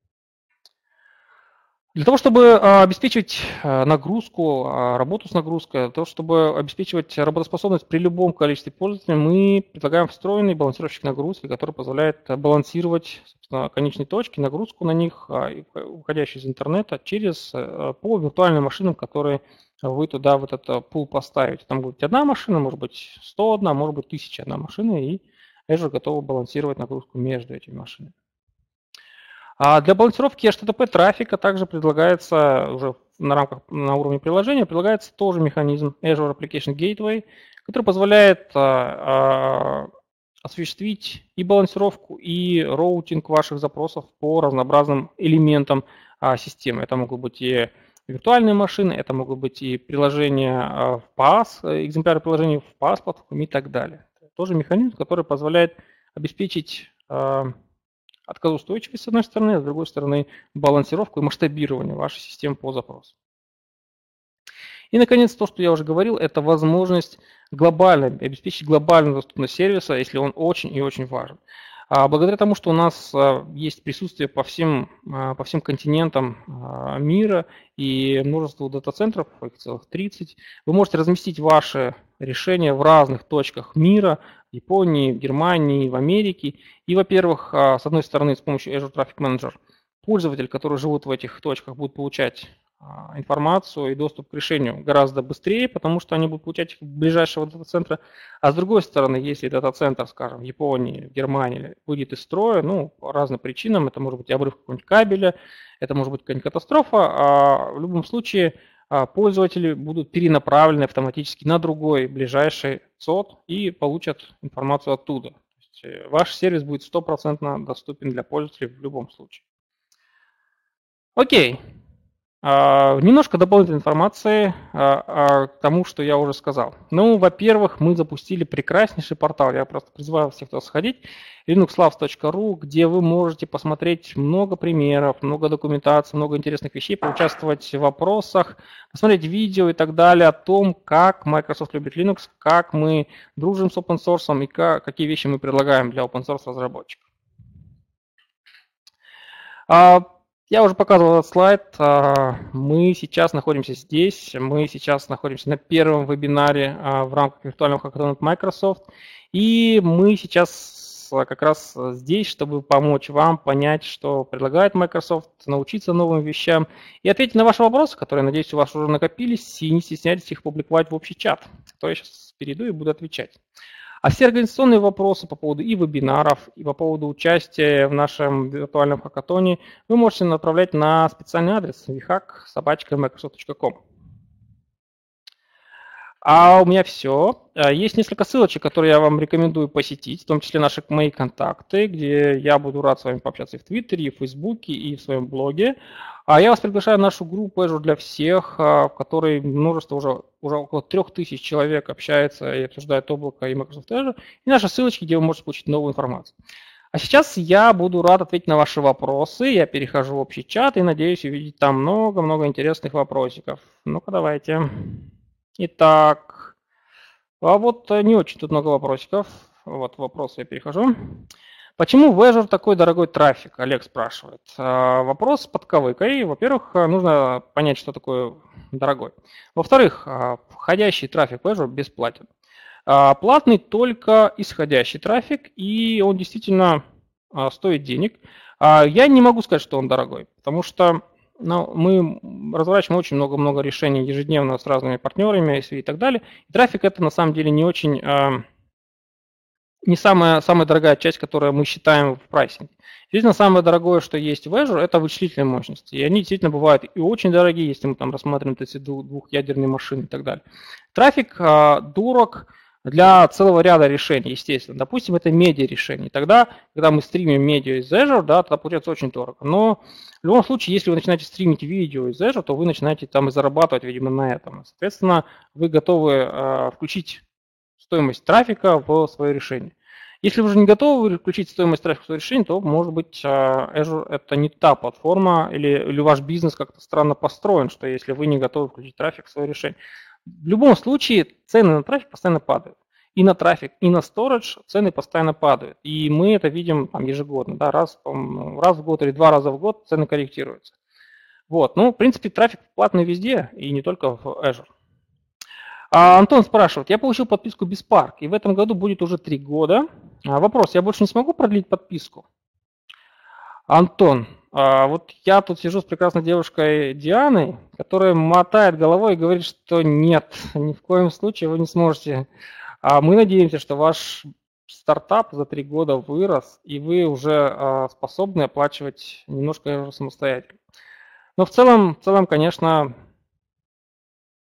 Для того, чтобы обеспечивать нагрузку, работу с нагрузкой, для того, чтобы обеспечивать работоспособность при любом количестве пользователей, мы предлагаем встроенный балансировщик нагрузки, который позволяет балансировать, собственно, конечные точки, нагрузку на них, уходящую из интернета, по виртуальным машинам, которые вы туда в этот пул поставите. Там будет одна машина, может быть 101, может быть 1001 машина, и Azure готова балансировать нагрузку между этими машинами. А для балансировки HTTP трафика также предлагается уже на уровне приложения прилагается тоже механизм Azure Application Gateway, который позволяет осуществить и балансировку, и роутинг ваших запросов по разнообразным элементам системы. Это могут быть и виртуальные машины, это могут быть и приложения в PaaS, экземпляры приложений в PaaS платформе и так далее. Это тоже механизм, который позволяет обеспечить отказоустойчивость с одной стороны, а с другой стороны балансировку и масштабирование вашей системы по запросу. И, наконец, то, что я уже говорил, это возможность обеспечить глобальную доступность сервиса, если он очень и очень важен. Благодаря тому, что у нас есть присутствие по всем континентам мира и множество дата-центров, их целых 30, вы можете разместить ваши решения в разных точках мира, в Японии, в Германии, в Америке. И, во-первых, с одной стороны, с помощью Azure Traffic Manager пользователи, которые живут в этих точках, будут получать информацию и доступ к решению гораздо быстрее, потому что они будут получать их в ближайшего дата-центра. А с другой стороны, если дата-центр, скажем, в Японии, в Германии выйдет из строя, по разным причинам, это может быть обрыв какого-нибудь кабеля, это может быть какая-нибудь катастрофа, а в любом случае пользователи будут перенаправлены автоматически на другой ближайший ЦОД и получат информацию оттуда. То есть ваш сервис будет 100% доступен для пользователей в любом случае. Окей. Немножко дополнительной информации к тому, что я уже сказал. Во-первых, мы запустили прекраснейший портал. Я просто призываю всех туда сходить. linuxlabs.ru, где вы можете посмотреть много примеров, много документации, много интересных вещей, поучаствовать в вопросах, посмотреть видео и так далее о том, как Microsoft любит Linux, как мы дружим с open source и какие вещи мы предлагаем для open source разработчиков. Я уже показывал этот слайд. Мы сейчас находимся здесь. Мы сейчас находимся на первом вебинаре в рамках виртуального хакатона от Microsoft. И мы сейчас как раз здесь, чтобы помочь вам понять, что предлагает Microsoft, научиться новым вещам и ответить на ваши вопросы, которые, надеюсь, у вас уже накопились, и не стесняйтесь их публиковать в общий чат, который я сейчас перейду и буду отвечать. А все организационные вопросы по поводу и вебинаров, и по поводу участия в нашем виртуальном хакатоне вы можете направлять на специальный адрес vhack@microsoft.com. А у меня все. Есть несколько ссылочек, которые я вам рекомендую посетить, в том числе мои контакты, где я буду рад с вами пообщаться и в Твиттере, и в Фейсбуке, и в своем блоге. А я вас приглашаю в нашу группу Azure для всех, в которой множество, уже около 3000 человек общается и обсуждает облако и Microsoft Azure, и наши ссылочки, где вы можете получить новую информацию. А сейчас я буду рад ответить на ваши вопросы. Я перехожу в общий чат и надеюсь увидеть там много-много интересных вопросиков. Ну-ка, давайте. Итак, не очень тут много вопросиков. Вот вопросы я перехожу. Почему в Azure такой дорогой трафик? Олег спрашивает. Вопрос с подковыкой. Во-первых, нужно понять, что такое дорогой. Во-вторых, входящий трафик в Azure бесплатен. Платный только исходящий трафик, и он действительно стоит денег. Я не могу сказать, что он дорогой, потому что мы разворачиваем очень много решений ежедневно с разными партнерами и так далее. И трафик это на самом деле не самая дорогая часть, которую мы считаем в прайсинге. Действительно, самое дорогое, что есть в Azure, это вычислительные мощности. И они действительно бывают и очень дорогие, если мы там рассматриваем эти двухъядерные машины и так далее. Трафик дорог для целого ряда решений, естественно. Допустим, это медиа-решение. Тогда, когда мы стримим медиа из Azure, тогда получается очень дорого. Но в любом случае, если вы начинаете стримить видео из Azure, то вы начинаете там и зарабатывать, видимо, на этом. Соответственно, вы готовы включить стоимость трафика в свое решение. Если вы уже не готовы включить стоимость трафика в свое решение, то, может быть, Azure это не та платформа, или ваш бизнес как-то странно построен, что если вы не готовы включить трафик в свое решение. В любом случае, цены на трафик постоянно падают. И на трафик, и на storage цены постоянно падают. И мы это видим ежегодно. Да, раз в год или 2 раза в год цены корректируются. В принципе, трафик платный везде, и не только в Azure. Антон спрашивает, я получил подписку BizPark, и в этом году будет уже 3 года. Вопрос, я больше не смогу продлить подписку? Антон, я тут сижу с прекрасной девушкой Дианой, которая мотает головой и говорит, что нет, ни в коем случае вы не сможете. Мы надеемся, что ваш стартап за 3 года вырос, и вы уже способны оплачивать немножко самостоятельно. Но в целом, конечно,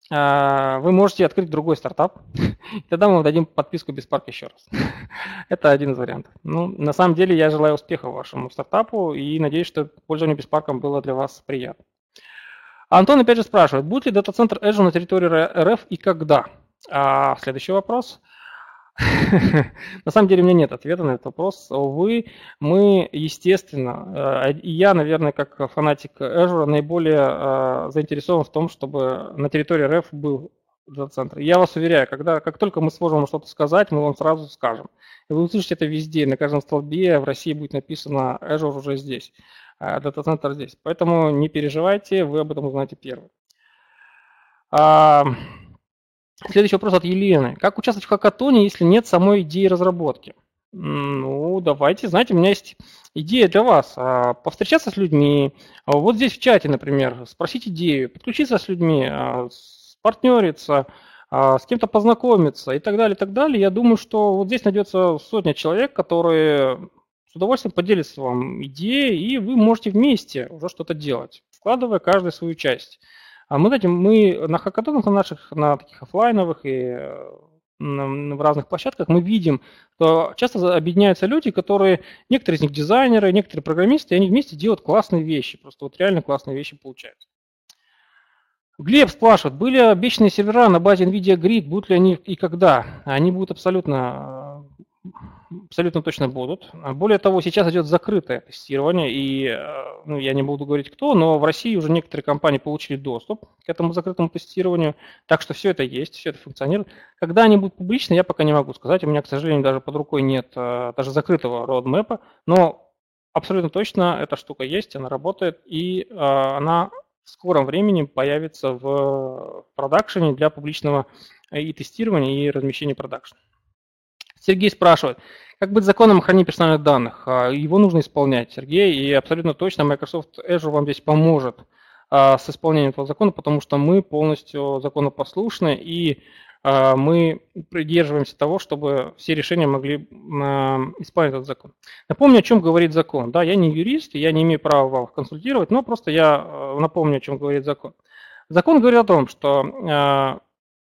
вы можете открыть другой стартап, и тогда мы вам дадим подписку без парка еще раз. Это один из вариантов. Ну, на самом деле я желаю успеха вашему стартапу и надеюсь, что пользование без парком было для вас приятно. Антон опять же спрашивает, будет ли дата-центр Azure на территории РФ и когда? Следующий вопрос. На самом деле у меня нет ответа на этот вопрос. Увы, мы, естественно, и я, наверное, как фанатик Azure, наиболее заинтересован в том, чтобы на территории РФ был дата-центр. Я вас уверяю, как только мы сможем что-то сказать, мы вам сразу скажем. И вы услышите это везде, на каждом столбе в России будет написано Azure уже здесь, дата-центр здесь. Поэтому не переживайте, вы об этом узнаете первым. Следующий вопрос от Елены. Как участвовать в хакатоне, если нет самой идеи разработки? Ну, давайте, знаете, у меня есть идея для вас. Повстречаться с людьми, вот здесь в чате, например, спросить идею, подключиться с людьми, партнериться, с кем-то познакомиться и так далее, и так далее. Я думаю, что вот здесь найдется сотня человек, которые с удовольствием поделятся вам идеей, и вы можете вместе уже что-то делать, вкладывая каждый свою часть. Мы на хакатонах на таких офлайновых и в разных площадках мы видим, что часто объединяются люди, которые, некоторые из них дизайнеры, некоторые программисты, и они вместе делают классные вещи, просто вот реально классные вещи получаются. Глеб спрашивает, были обещанные сервера на базе NVIDIA Grid, будут ли они и когда? Они будут абсолютно точно будут. Более того, сейчас идет закрытое тестирование, и я не буду говорить кто, но в России уже некоторые компании получили доступ к этому закрытому тестированию, так что все это есть, все это функционирует. Когда они будут публичны, я пока не могу сказать, у меня, к сожалению, даже под рукой нет даже закрытого roadmap, но абсолютно точно эта штука есть, она работает, и она в скором времени появится в продакшене для публичного и тестирования, и размещения продакшена. Сергей спрашивает, как быть с законом о хранении персональных данных? Его нужно исполнять, Сергей, и абсолютно точно Microsoft Azure вам здесь поможет с исполнением этого закона, потому что мы полностью законопослушны, и мы придерживаемся того, чтобы все решения могли исполнять этот закон. Напомню, о чем говорит закон. Да, я не юрист, я не имею права вас консультировать, но просто я напомню, о чем говорит закон. Закон говорит о том, что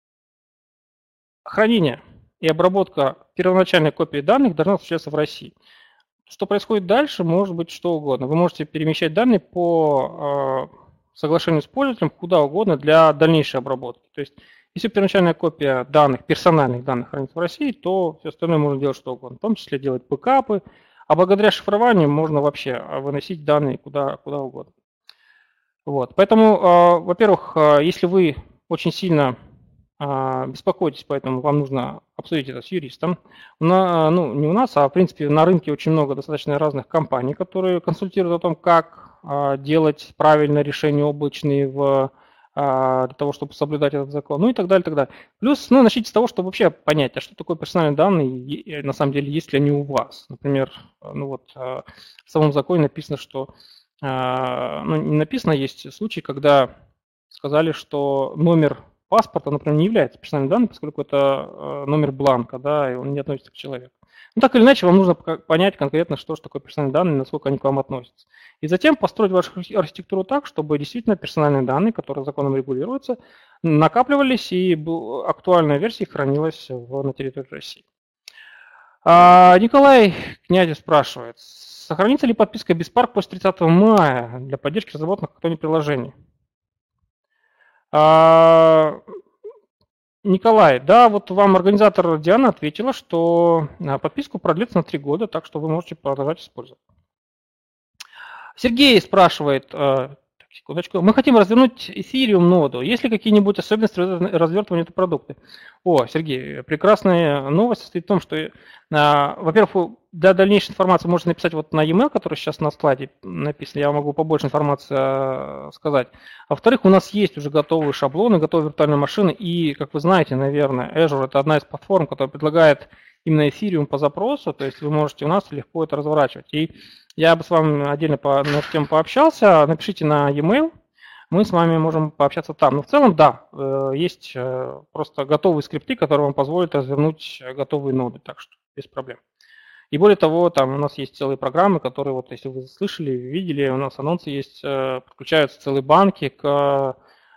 хранение и обработка первоначальной копии данных должна осуществляться в России. Что происходит дальше, может быть что угодно. Вы можете перемещать данные по соглашению с пользователем куда угодно для дальнейшей обработки. То есть, если первоначальная копия данных, персональных данных хранится в России, то все остальное можно делать что угодно, в том числе делать бэкапы, а благодаря шифрованию можно вообще выносить данные куда угодно. Вот. Поэтому, во-первых, если вы очень сильно беспокойтесь, поэтому вам нужно обсудить это с юристом. Не у нас, а в принципе на рынке очень много достаточно разных компаний, которые консультируют о том, как делать правильно решения облачные для того, чтобы соблюдать этот закон, ну и так далее, и так далее. Плюс, начните с того, чтобы вообще понять, а что такое персональные данные, и на самом деле, есть ли они у вас. Например, в самом законе написано, что, не написано, есть случаи, когда сказали, что номер паспорта, например, не является персональным данным, поскольку это номер бланка, да, и он не относится к человеку. Так или иначе, вам нужно понять конкретно, что же такое персональные данные, насколько они к вам относятся. И затем построить вашу архитектуру так, чтобы действительно персональные данные, которые законом регулируются, накапливались и актуальная версия хранилась на территории России. Николай Князев спрашивает, сохранится ли подписка без парк после 30 мая для поддержки разработанных хакатоне приложений? Николай, да, вот вам организатор Диана ответила, что подписку продлится на 3 года, так что вы можете продолжать использовать. Сергей спрашивает, секундочку, мы хотим развернуть Ethereum ноду. Есть ли какие-нибудь особенности развертывания этого продукта? Сергей, прекрасная новость состоит в том, что, во-первых, для дальнейшей информации можете написать вот на e-mail, который сейчас на слайде написан, я могу побольше информации сказать. А во-вторых, у нас есть уже готовые шаблоны, готовые виртуальные машины, и, как вы знаете, наверное, Azure – это одна из платформ, которая предлагает именно Ethereum по запросу, то есть вы можете у нас легко это разворачивать. И я бы с вами отдельно на эту тему пообщался, напишите на e-mail, мы с вами можем пообщаться там. Но в целом, да, есть просто готовые скрипты, которые вам позволят развернуть готовые ноды, так что без проблем. И более того, там у нас есть целые программы, которые, вот если вы слышали, видели, у нас анонсы есть, подключаются целые банки к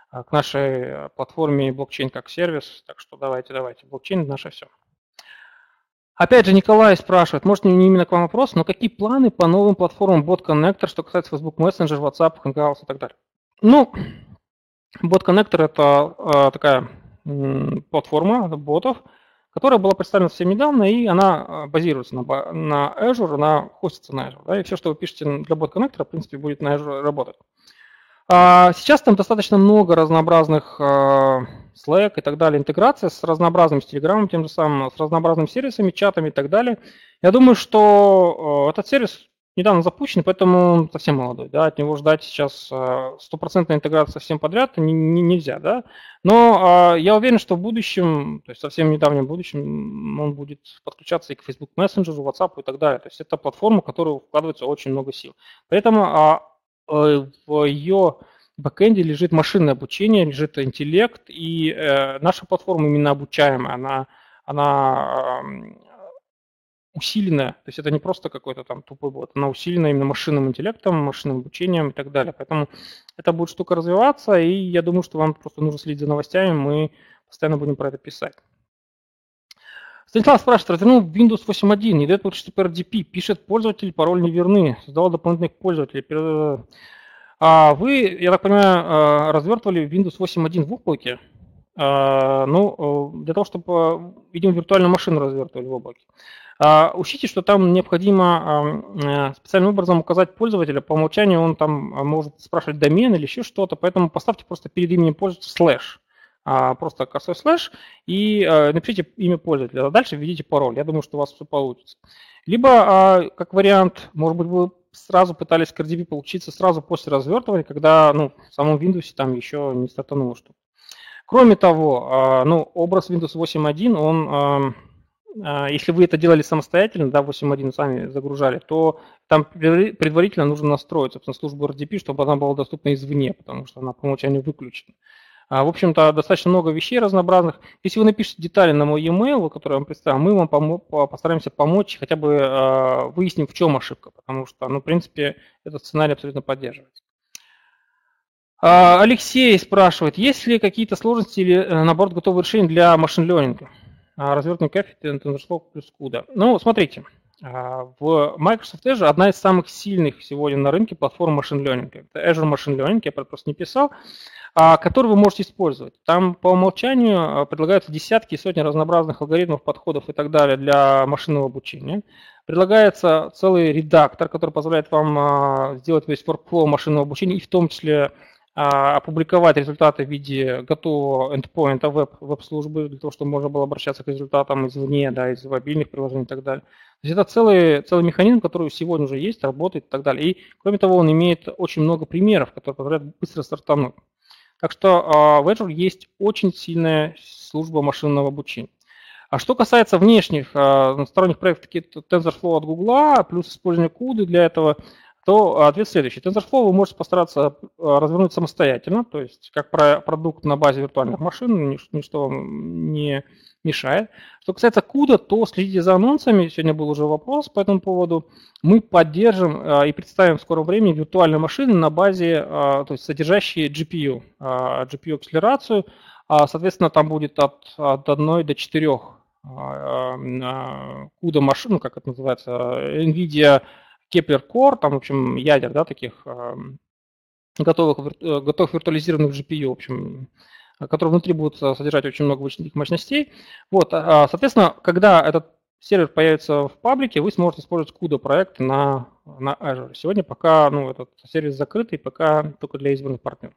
к нашей платформе блокчейн как сервис. Так что давайте, блокчейн – наше все. Опять же, Николай спрашивает, может, не именно к вам вопрос, но какие планы по новым платформам Bot Connector, что касается Facebook Messenger, WhatsApp, Hangouts и так далее? Ну, Bot Connector – это такая платформа ботов, которая была представлена совсем недавно, и она базируется на Azure, она хостится на Azure. Да, и все, что вы пишете для Bot Connector, в принципе, будет на Azure работать. Сейчас там достаточно много разнообразных Slack и так далее, интеграция с разнообразным, с Telegram, тем же самым, с разнообразными сервисами, чатами и так далее. Я думаю, что этот сервис недавно запущен, поэтому он совсем молодой. Да, от него ждать сейчас стопроцентной интеграции всем подряд нельзя. Да? Но я уверен, что в будущем, то есть совсем недавнем будущем, он будет подключаться и к Facebook Messenger, WhatsApp и так далее. То есть это платформа, в которую вкладывается очень много сил. Поэтому в ее бэкэнде лежит машинное обучение, лежит интеллект, и наша платформа именно обучаемая, она усиленная, то есть это не просто какой-то там тупой бот, она усилена именно машинным интеллектом, машинным обучением и так далее. Поэтому эта будет штука развиваться, и я думаю, что вам просто нужно следить за новостями, мы постоянно будем про это писать. Станислав спрашивает, развернул Windows 8.1, не дает получить RDP, пишет пользователь, пароль не верны, создавал дополнительных пользователей. Вы, я так понимаю, развертывали Windows 8.1 в облаке, для того, чтобы, видимо, виртуальную машину развертывали в облаке. Учтите, что там необходимо специальным образом указать пользователя, по умолчанию он там может спрашивать домен или еще что-то, поэтому поставьте просто перед именем пользователя слэш. Просто косой слэш и напишите имя пользователя, а дальше введите пароль. Я думаю, что у вас все получится. Либо, как вариант, может быть, вы сразу пытались к RDP получиться сразу после развертывания, когда в самом Windows там еще не стартануло что-то. Кроме того, образ Windows 8.1, он, если вы это делали самостоятельно, да, 8.1 сами загружали, то там предварительно нужно настроить, собственно, службу RDP, чтобы она была доступна извне, потому что она по умолчанию выключена. В общем-то, достаточно много вещей разнообразных. Если вы напишите детали на мой e-mail, который я вам представил, мы вам постараемся помочь, хотя бы выясним, в чем ошибка, потому что, в принципе, этот сценарий абсолютно поддерживается. Алексей спрашивает, есть ли какие-то сложности или, наоборот, готовые решения для машин-лернинга? Развертывание кафе, TensorFlow плюс CUDA. Смотрите, в Microsoft Azure одна из самых сильных сегодня на рынке платформ машин-лернинга. Это Azure Machine Learning, я просто не писал, который вы можете использовать. Там по умолчанию предлагаются десятки и сотни разнообразных алгоритмов, подходов и так далее для машинного обучения. Предлагается целый редактор, который позволяет вам сделать весь workflow машинного обучения и в том числе опубликовать результаты в виде готового эндпоинта веб-службы, для того, чтобы можно было обращаться к результатам извне, да, из мобильных приложений и так далее. То есть это целый механизм, который сегодня уже есть, работает и так далее. И кроме того, он имеет очень много примеров, которые позволяют быстро стартануть. Так что в Azure есть очень сильная служба машинного обучения. А что касается внешних сторонних проектов, таких TensorFlow от Google, плюс использование CUDA для этого, то ответ следующий. TensorFlow вы можете постараться развернуть самостоятельно, то есть как продукт на базе виртуальных машин, ничто вам не мешает. Что касается CUDA, то следите за анонсами, сегодня был уже вопрос по этому поводу. Мы поддержим и представим в скором времени виртуальные машины на базе, то есть содержащие GPU, GPU-акселерацию. Соответственно, там будет от 1 до 4 CUDA машин, как это называется, NVIDIA Kepler Core, там, в общем, ядер, да, таких готовых виртуализированных GPU, в общем, которые внутри будут содержать очень много вычислительных мощностей. Вот, соответственно, когда этот сервер появится в паблике, вы сможете использовать CUDA проект на Azure. Сегодня пока этот сервис закрытый, пока только для избранных партнеров.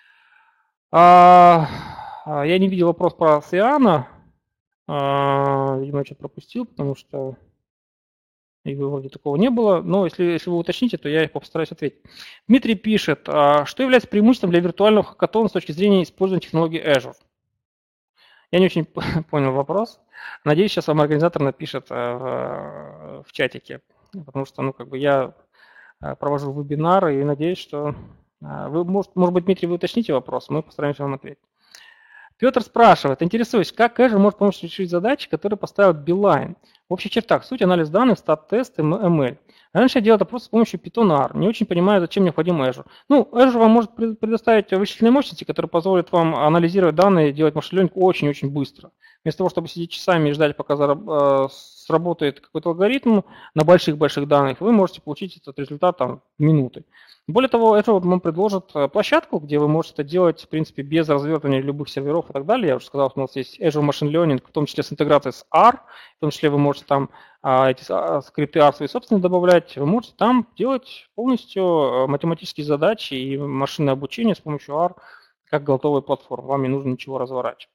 Я не видел вопрос про Cyan. Видимо, я что-то пропустил, потому что его вроде такого не было, но если вы уточните, то я постараюсь ответить. Дмитрий пишет, что является преимуществом для виртуального хакатона с точки зрения использования технологии Azure? Я не очень понял вопрос. Надеюсь, сейчас вам организатор напишет в чатике, потому что я провожу вебинары и надеюсь, что вы, может быть, Дмитрий, вы уточните вопрос, мы постараемся вам ответить. Петр спрашивает, интересуюсь, как Azure может помочь решить задачи, которые поставил Beeline? В общих чертах суть анализ данных, стат-тест, ML. Раньше я делал это просто с помощью Python R. Не очень понимаю, зачем необходим Azure. Ну, Azure вам может предоставить вычислительные мощности, которые позволят вам анализировать данные и делать машин-лернинг очень-очень быстро. Вместо того, чтобы сидеть часами и ждать, пока сработает какой-то алгоритм на больших-больших данных, вы можете получить этот результат там, в минуты. Более того, Azure вам предложит площадку, где вы можете это делать, в принципе, без развертывания любых серверов и так далее. Я уже сказал, что у нас есть Azure Machine Learning, в том числе с интеграцией с R, в том числе вы можете там эти скрипты R свои собственные добавлять, вы можете там делать полностью математические задачи и машинное обучение с помощью R как готовой платформы. Вам не нужно ничего разворачивать.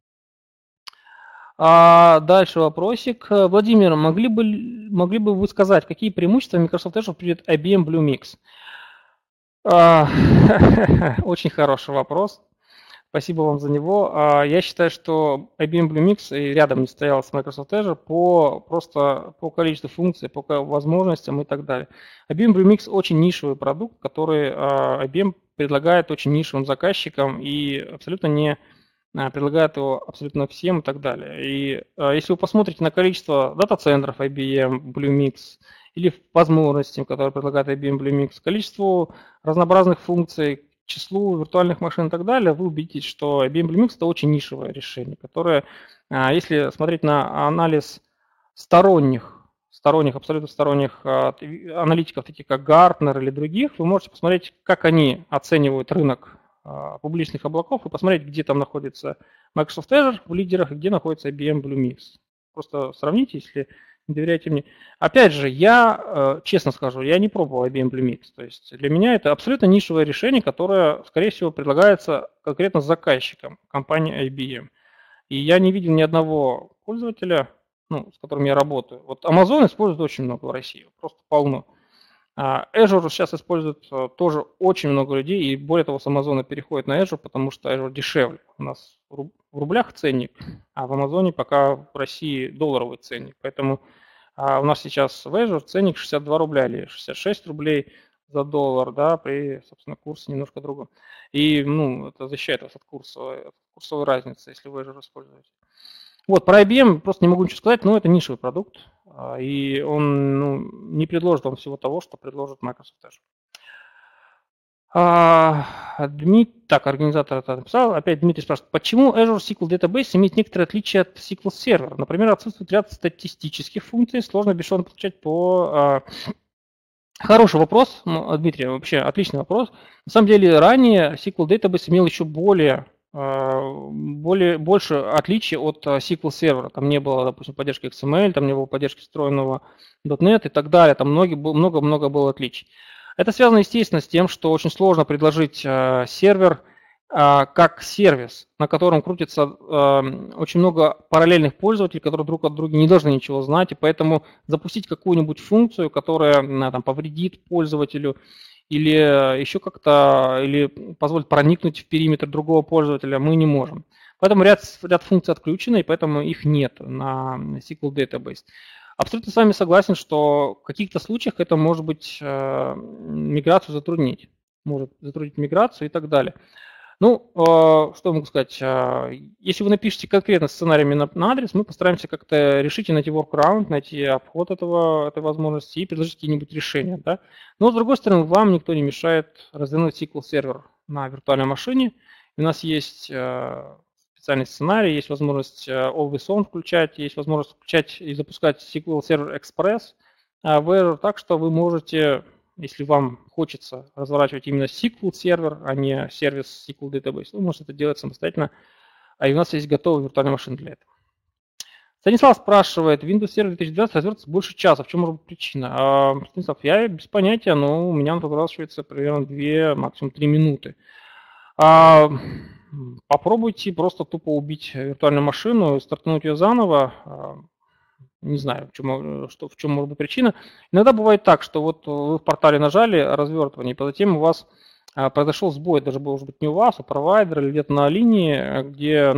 Дальше вопросик. Владимир, могли бы вы сказать, какие преимущества Microsoft Azure перед IBM Bluemix? Очень хороший вопрос. Спасибо вам за него. Я считаю, что IBM Bluemix и рядом не стоял с Microsoft Azure просто по количеству функций, по возможностям и так далее. IBM Bluemix очень нишевый продукт, который IBM предлагает очень нишевым заказчикам и абсолютно не предлагает его абсолютно всем и так далее. И если вы посмотрите на количество дата-центров IBM Bluemix или возможностям, которые предлагает IBM Bluemix, количеству разнообразных функций, числу виртуальных машин и так далее, вы убедитесь, что IBM Bluemix это очень нишевое решение, которое, если смотреть на анализ абсолютно сторонних аналитиков, таких как Gartner или других, вы можете посмотреть, как они оценивают рынок публичных облаков и посмотреть, где там находится Microsoft Azure в лидерах и где находится IBM Bluemix. Просто сравните, если не доверяете мне. Опять же, я честно скажу, я не пробовал IBM Bluemix. То есть для меня это абсолютно нишевое решение, которое, скорее всего, предлагается конкретно заказчиком компании IBM. И я не видел ни одного пользователя, с которым я работаю. Вот Amazon использует очень много в России, просто полно. Azure сейчас использует тоже очень много людей, и более того, с Amazon переходит на Azure, потому что Azure дешевле. У нас в рублях ценник, а в Amazon пока в России долларовый ценник. Поэтому у нас сейчас в Azure ценник 62 рубля или 66 рублей за доллар, да, при, собственно, курсе немножко другом. И, это защищает вас от курсовой разницы, если вы Azure используете. Вот, про IBM просто не могу ничего сказать, но это нишевый продукт, и он не предложит вам всего того, что предложит Microsoft Azure. Организатор это написал. Опять Дмитрий спрашивает, почему Azure SQL Database имеет некоторые отличия от SQL Server? Например, отсутствует ряд статистических функций, сложно бесшовно подключать по... Хороший вопрос, Дмитрий, вообще отличный вопрос. На самом деле, ранее SQL Database имел еще больше отличий от SQL Server. Там не было, допустим, поддержки XML, там не было поддержки встроенного .NET и так далее. Там много было отличий. Это связано, естественно, с тем, что очень сложно предложить сервер как сервис, на котором крутится очень много параллельных пользователей, которые друг от друга не должны ничего знать, и поэтому запустить какую-нибудь функцию, которая повредит пользователю, или еще как-то, или позволит проникнуть в периметр другого пользователя, мы не можем. Поэтому ряд функций отключены, и поэтому их нет на SQL Database. Абсолютно с вами согласен, что в каких-то случаях это может быть миграцию затруднить. Может затруднить миграцию и так далее. Что я могу сказать? Если вы напишите конкретно сценариями на адрес, мы постараемся как-то решить и найти workaround, найти обход этой возможности и предложить какие-нибудь решения. Да? Но, с другой стороны, вам никто не мешает развернуть SQL сервер на виртуальной машине. У нас есть специальный сценарий, есть возможность Always On включать, есть возможность включать и запускать SQL Server Express в Azure, так что вы можете... Если вам хочется разворачивать именно SQL сервер, а не сервис SQL Database, вы можете это делать самостоятельно. И у нас есть готовая виртуальная машина для этого. Станислав спрашивает, Windows Server 2012 развертывается больше часа. В чем может быть причина? Станислав, я без понятия, но у меня он разворачивается примерно 2, максимум 3 минуты. Попробуйте просто тупо убить виртуальную машину и стартануть ее заново. Не знаю, в чем может быть причина. Иногда бывает так, что вот вы в портале нажали развертывание, и затем у вас произошел сбой, даже может быть не у вас, у провайдера или где-то на линии, где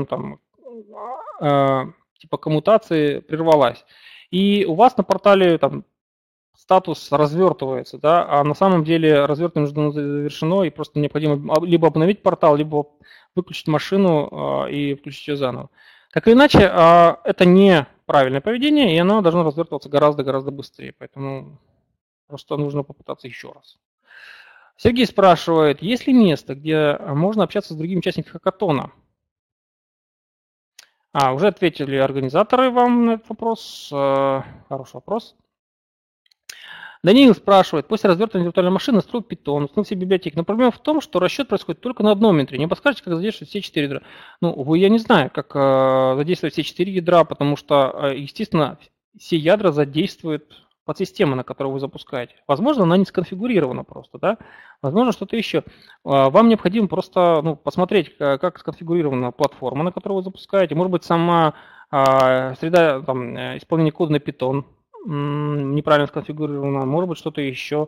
типа коммутации прервалась. И у вас на портале статус развертывается, да, а на самом деле развертывание уже завершено, и просто необходимо либо обновить портал, либо выключить машину и включить ее заново. Так или иначе, это не правильное поведение, и оно должно развертываться гораздо-гораздо быстрее. Поэтому просто нужно попытаться еще раз. Сергей спрашивает, есть ли место, где можно общаться с другими участниками хакатона? Уже ответили организаторы вам на этот вопрос. Хороший вопрос. Даниил спрашивает, после развертывания виртуальной машины настроил Python, установил все библиотеки. Но проблема в том, что расчет происходит только на одном ядре. Не подскажете, как задействовать все 4 ядра? Ну, увы, я не знаю, как задействовать все 4 ядра, потому что, естественно, все ядра задействуют подсистема, на которую вы запускаете. Возможно, она не сконфигурирована просто, да? Возможно, что-то еще. Вам необходимо просто посмотреть, как сконфигурирована платформа, на которую вы запускаете. Может быть, сама среда исполнения кода на Python неправильно сконфигурировано, может быть, что-то еще,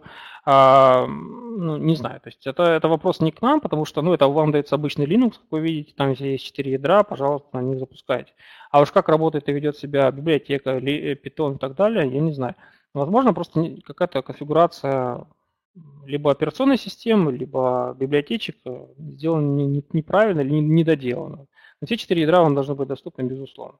не знаю. То есть это вопрос не к нам, потому что это вам дается обычный Linux, как вы видите, там есть 4 ядра, пожалуйста, на них запускайте. А уж как работает и ведет себя библиотека, Python и так далее, я не знаю. Возможно, просто какая-то конфигурация либо операционной системы, либо библиотечек сделана неправильно или недоделана. Но все 4 ядра вам должны быть доступны, безусловно.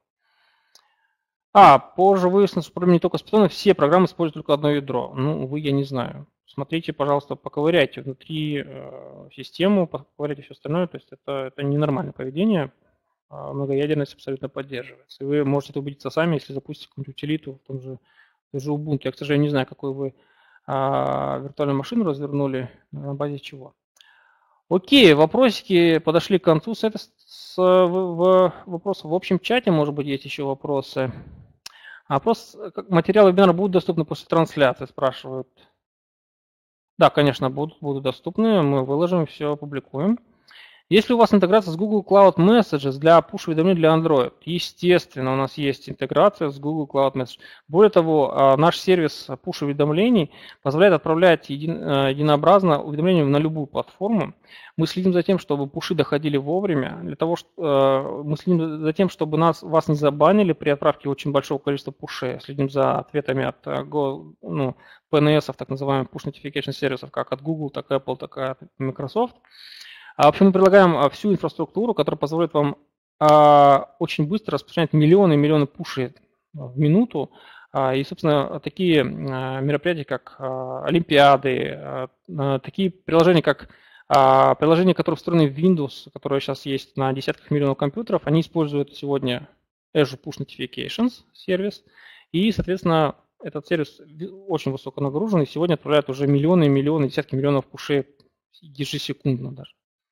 Позже выяснилось, что проблема не только с Python, все программы используют только одно ядро. Увы, я не знаю. Смотрите, пожалуйста, поковыряйте внутри систему, поковыряйте все остальное. То есть это ненормальное поведение. Многоядерность абсолютно поддерживается. И вы можете это убедиться сами, если запустите какую-нибудь утилиту в том же Ubuntu. Я, к сожалению, не знаю, какую вы виртуальную машину развернули, на базе чего. Окей, вопросики подошли к концу. Вопросы в общем чате, может быть, есть еще вопросы. Вопрос, материалы вебинара будут доступны после трансляции, спрашивают. Да, конечно, будут доступны, мы выложим, все опубликуем. Есть ли у вас интеграция с Google Cloud Messages для push-уведомлений для Android? Естественно, у нас есть интеграция с Google Cloud Messages. Более того, наш сервис push-уведомлений позволяет отправлять единообразно уведомления на любую платформу. Мы следим за тем, чтобы пуши доходили вовремя. Мы следим за тем, чтобы вас не забанили при отправке очень большого количества пушей. Следим за ответами от PNS, так называемых Push Notification сервисов, как от Google, так и Apple, так и от Microsoft. В общем, мы предлагаем всю инфраструктуру, которая позволит вам очень быстро распространять миллионы и миллионы пушей в минуту. И, собственно, такие мероприятия, как Олимпиады, такие приложения, как приложения, которые встроены в Windows, которые сейчас есть на десятках миллионов компьютеров, они используют сегодня Azure Push Notifications сервис. И, соответственно, этот сервис очень высоко нагружен, и сегодня отправляют уже миллионы и миллионы, десятки миллионов пушей ежесекундно даже.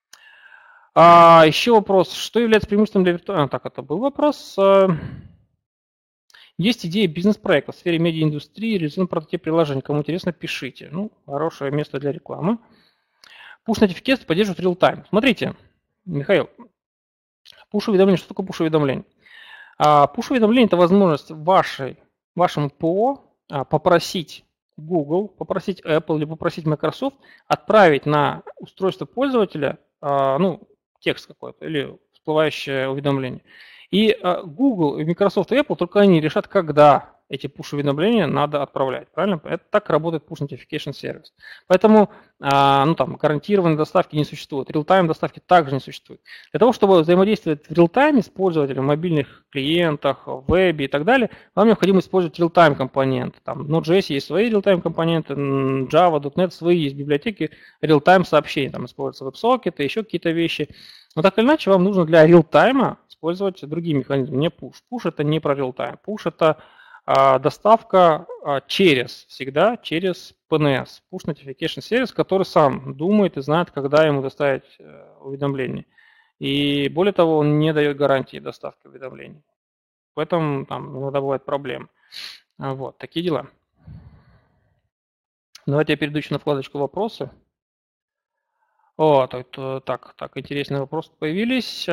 Еще вопрос, что является преимуществом для виртуального... Так, это был вопрос. Есть идея бизнес-проекта в сфере медиаиндустрии, реализуем прототип приложения. Кому интересно, пишите. Хорошее место для рекламы. Push Notifications поддерживает real-time. Смотрите, Михаил, push-уведомление. Что такое push-уведомление? Push-уведомление – это возможность вашему ПО попросить Google, попросить Apple или попросить Microsoft отправить на устройство пользователя текст какой-то или всплывающее уведомление. И Google, Microsoft и Apple, только они решат, когда эти push-уведомления надо отправлять. Правильно? Это так работает Push Notification сервис. Поэтому гарантированной доставки не существует. Real-time доставки также не существует. Для того, чтобы взаимодействовать в real-time с пользователем в мобильных клиентах, в вебе и так далее, вам необходимо использовать real-time компоненты. Там в Node.js есть свои real-time компоненты, Java, .NET свои есть библиотеки real-time сообщений. Там используются WebSocket и еще какие-то вещи. Но так или иначе, вам нужно для real-time использовать другие механизмы, не push. Push это не про real-time. Push это доставка всегда через PNS, Push Notification Service, который сам думает и знает, когда ему доставить уведомление. И более того, он не дает гарантии доставки уведомлений. Поэтому там иногда бывают проблемы. Вот, такие дела. Давайте я перейду еще на вкладочку «Вопросы». Так, интересные вопросы появились.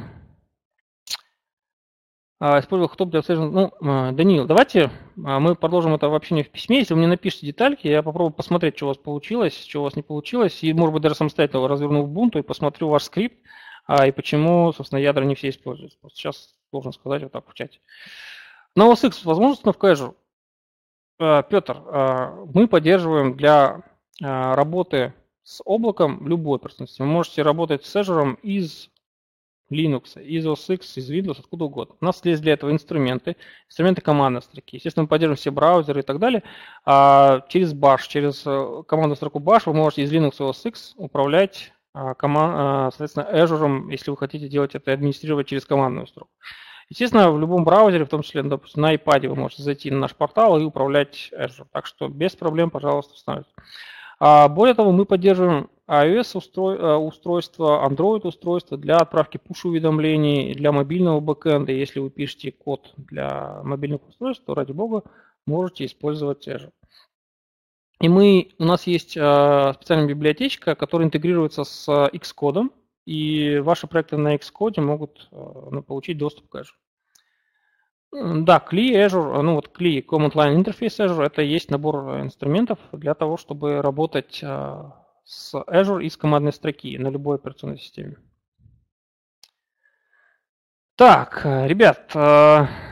Использовал хтоп для отслеживания. Даниил, давайте мы продолжим это общение в письме. Если вы мне напишите детальки, я попробую посмотреть, что у вас получилось, что у вас не получилось. И, может быть, даже самостоятельно разверну Ubuntu и посмотрю ваш скрипт, и почему, собственно, ядра не все используются. Просто сейчас должен сказать вот так в чате. На OS X возможно установка Azure? Петр, мы поддерживаем для работы с облаком любой операционной системы. Вы можете работать с Azure из Linux, из OS X, из Windows, откуда угодно. У нас есть для этого инструменты командной строки. Естественно, мы поддерживаем все браузеры и так далее. Через Bash, через командную строку Bash вы можете из Linux и OS X управлять, соответственно, Azure, если вы хотите делать это, администрировать через командную строку. Естественно, в любом браузере, в том числе, допустим, на iPad вы можете зайти на наш портал и управлять Azure. Так что без проблем, пожалуйста, установите. Более того, мы поддерживаем iOS устройства, Android устройства для отправки push-уведомлений, для мобильного бэкэнда. Если вы пишете код для мобильных устройств, то, ради бога, можете использовать Azure. И у нас есть специальная библиотечка, которая интегрируется с Xcode, и ваши проекты на Xcode могут получить доступ к Azure. Да, CLI Azure, CLI Command Line Interface Azure, это есть набор инструментов для того, чтобы работать с Azure из командной строки на любой операционной системе. Так, ребят,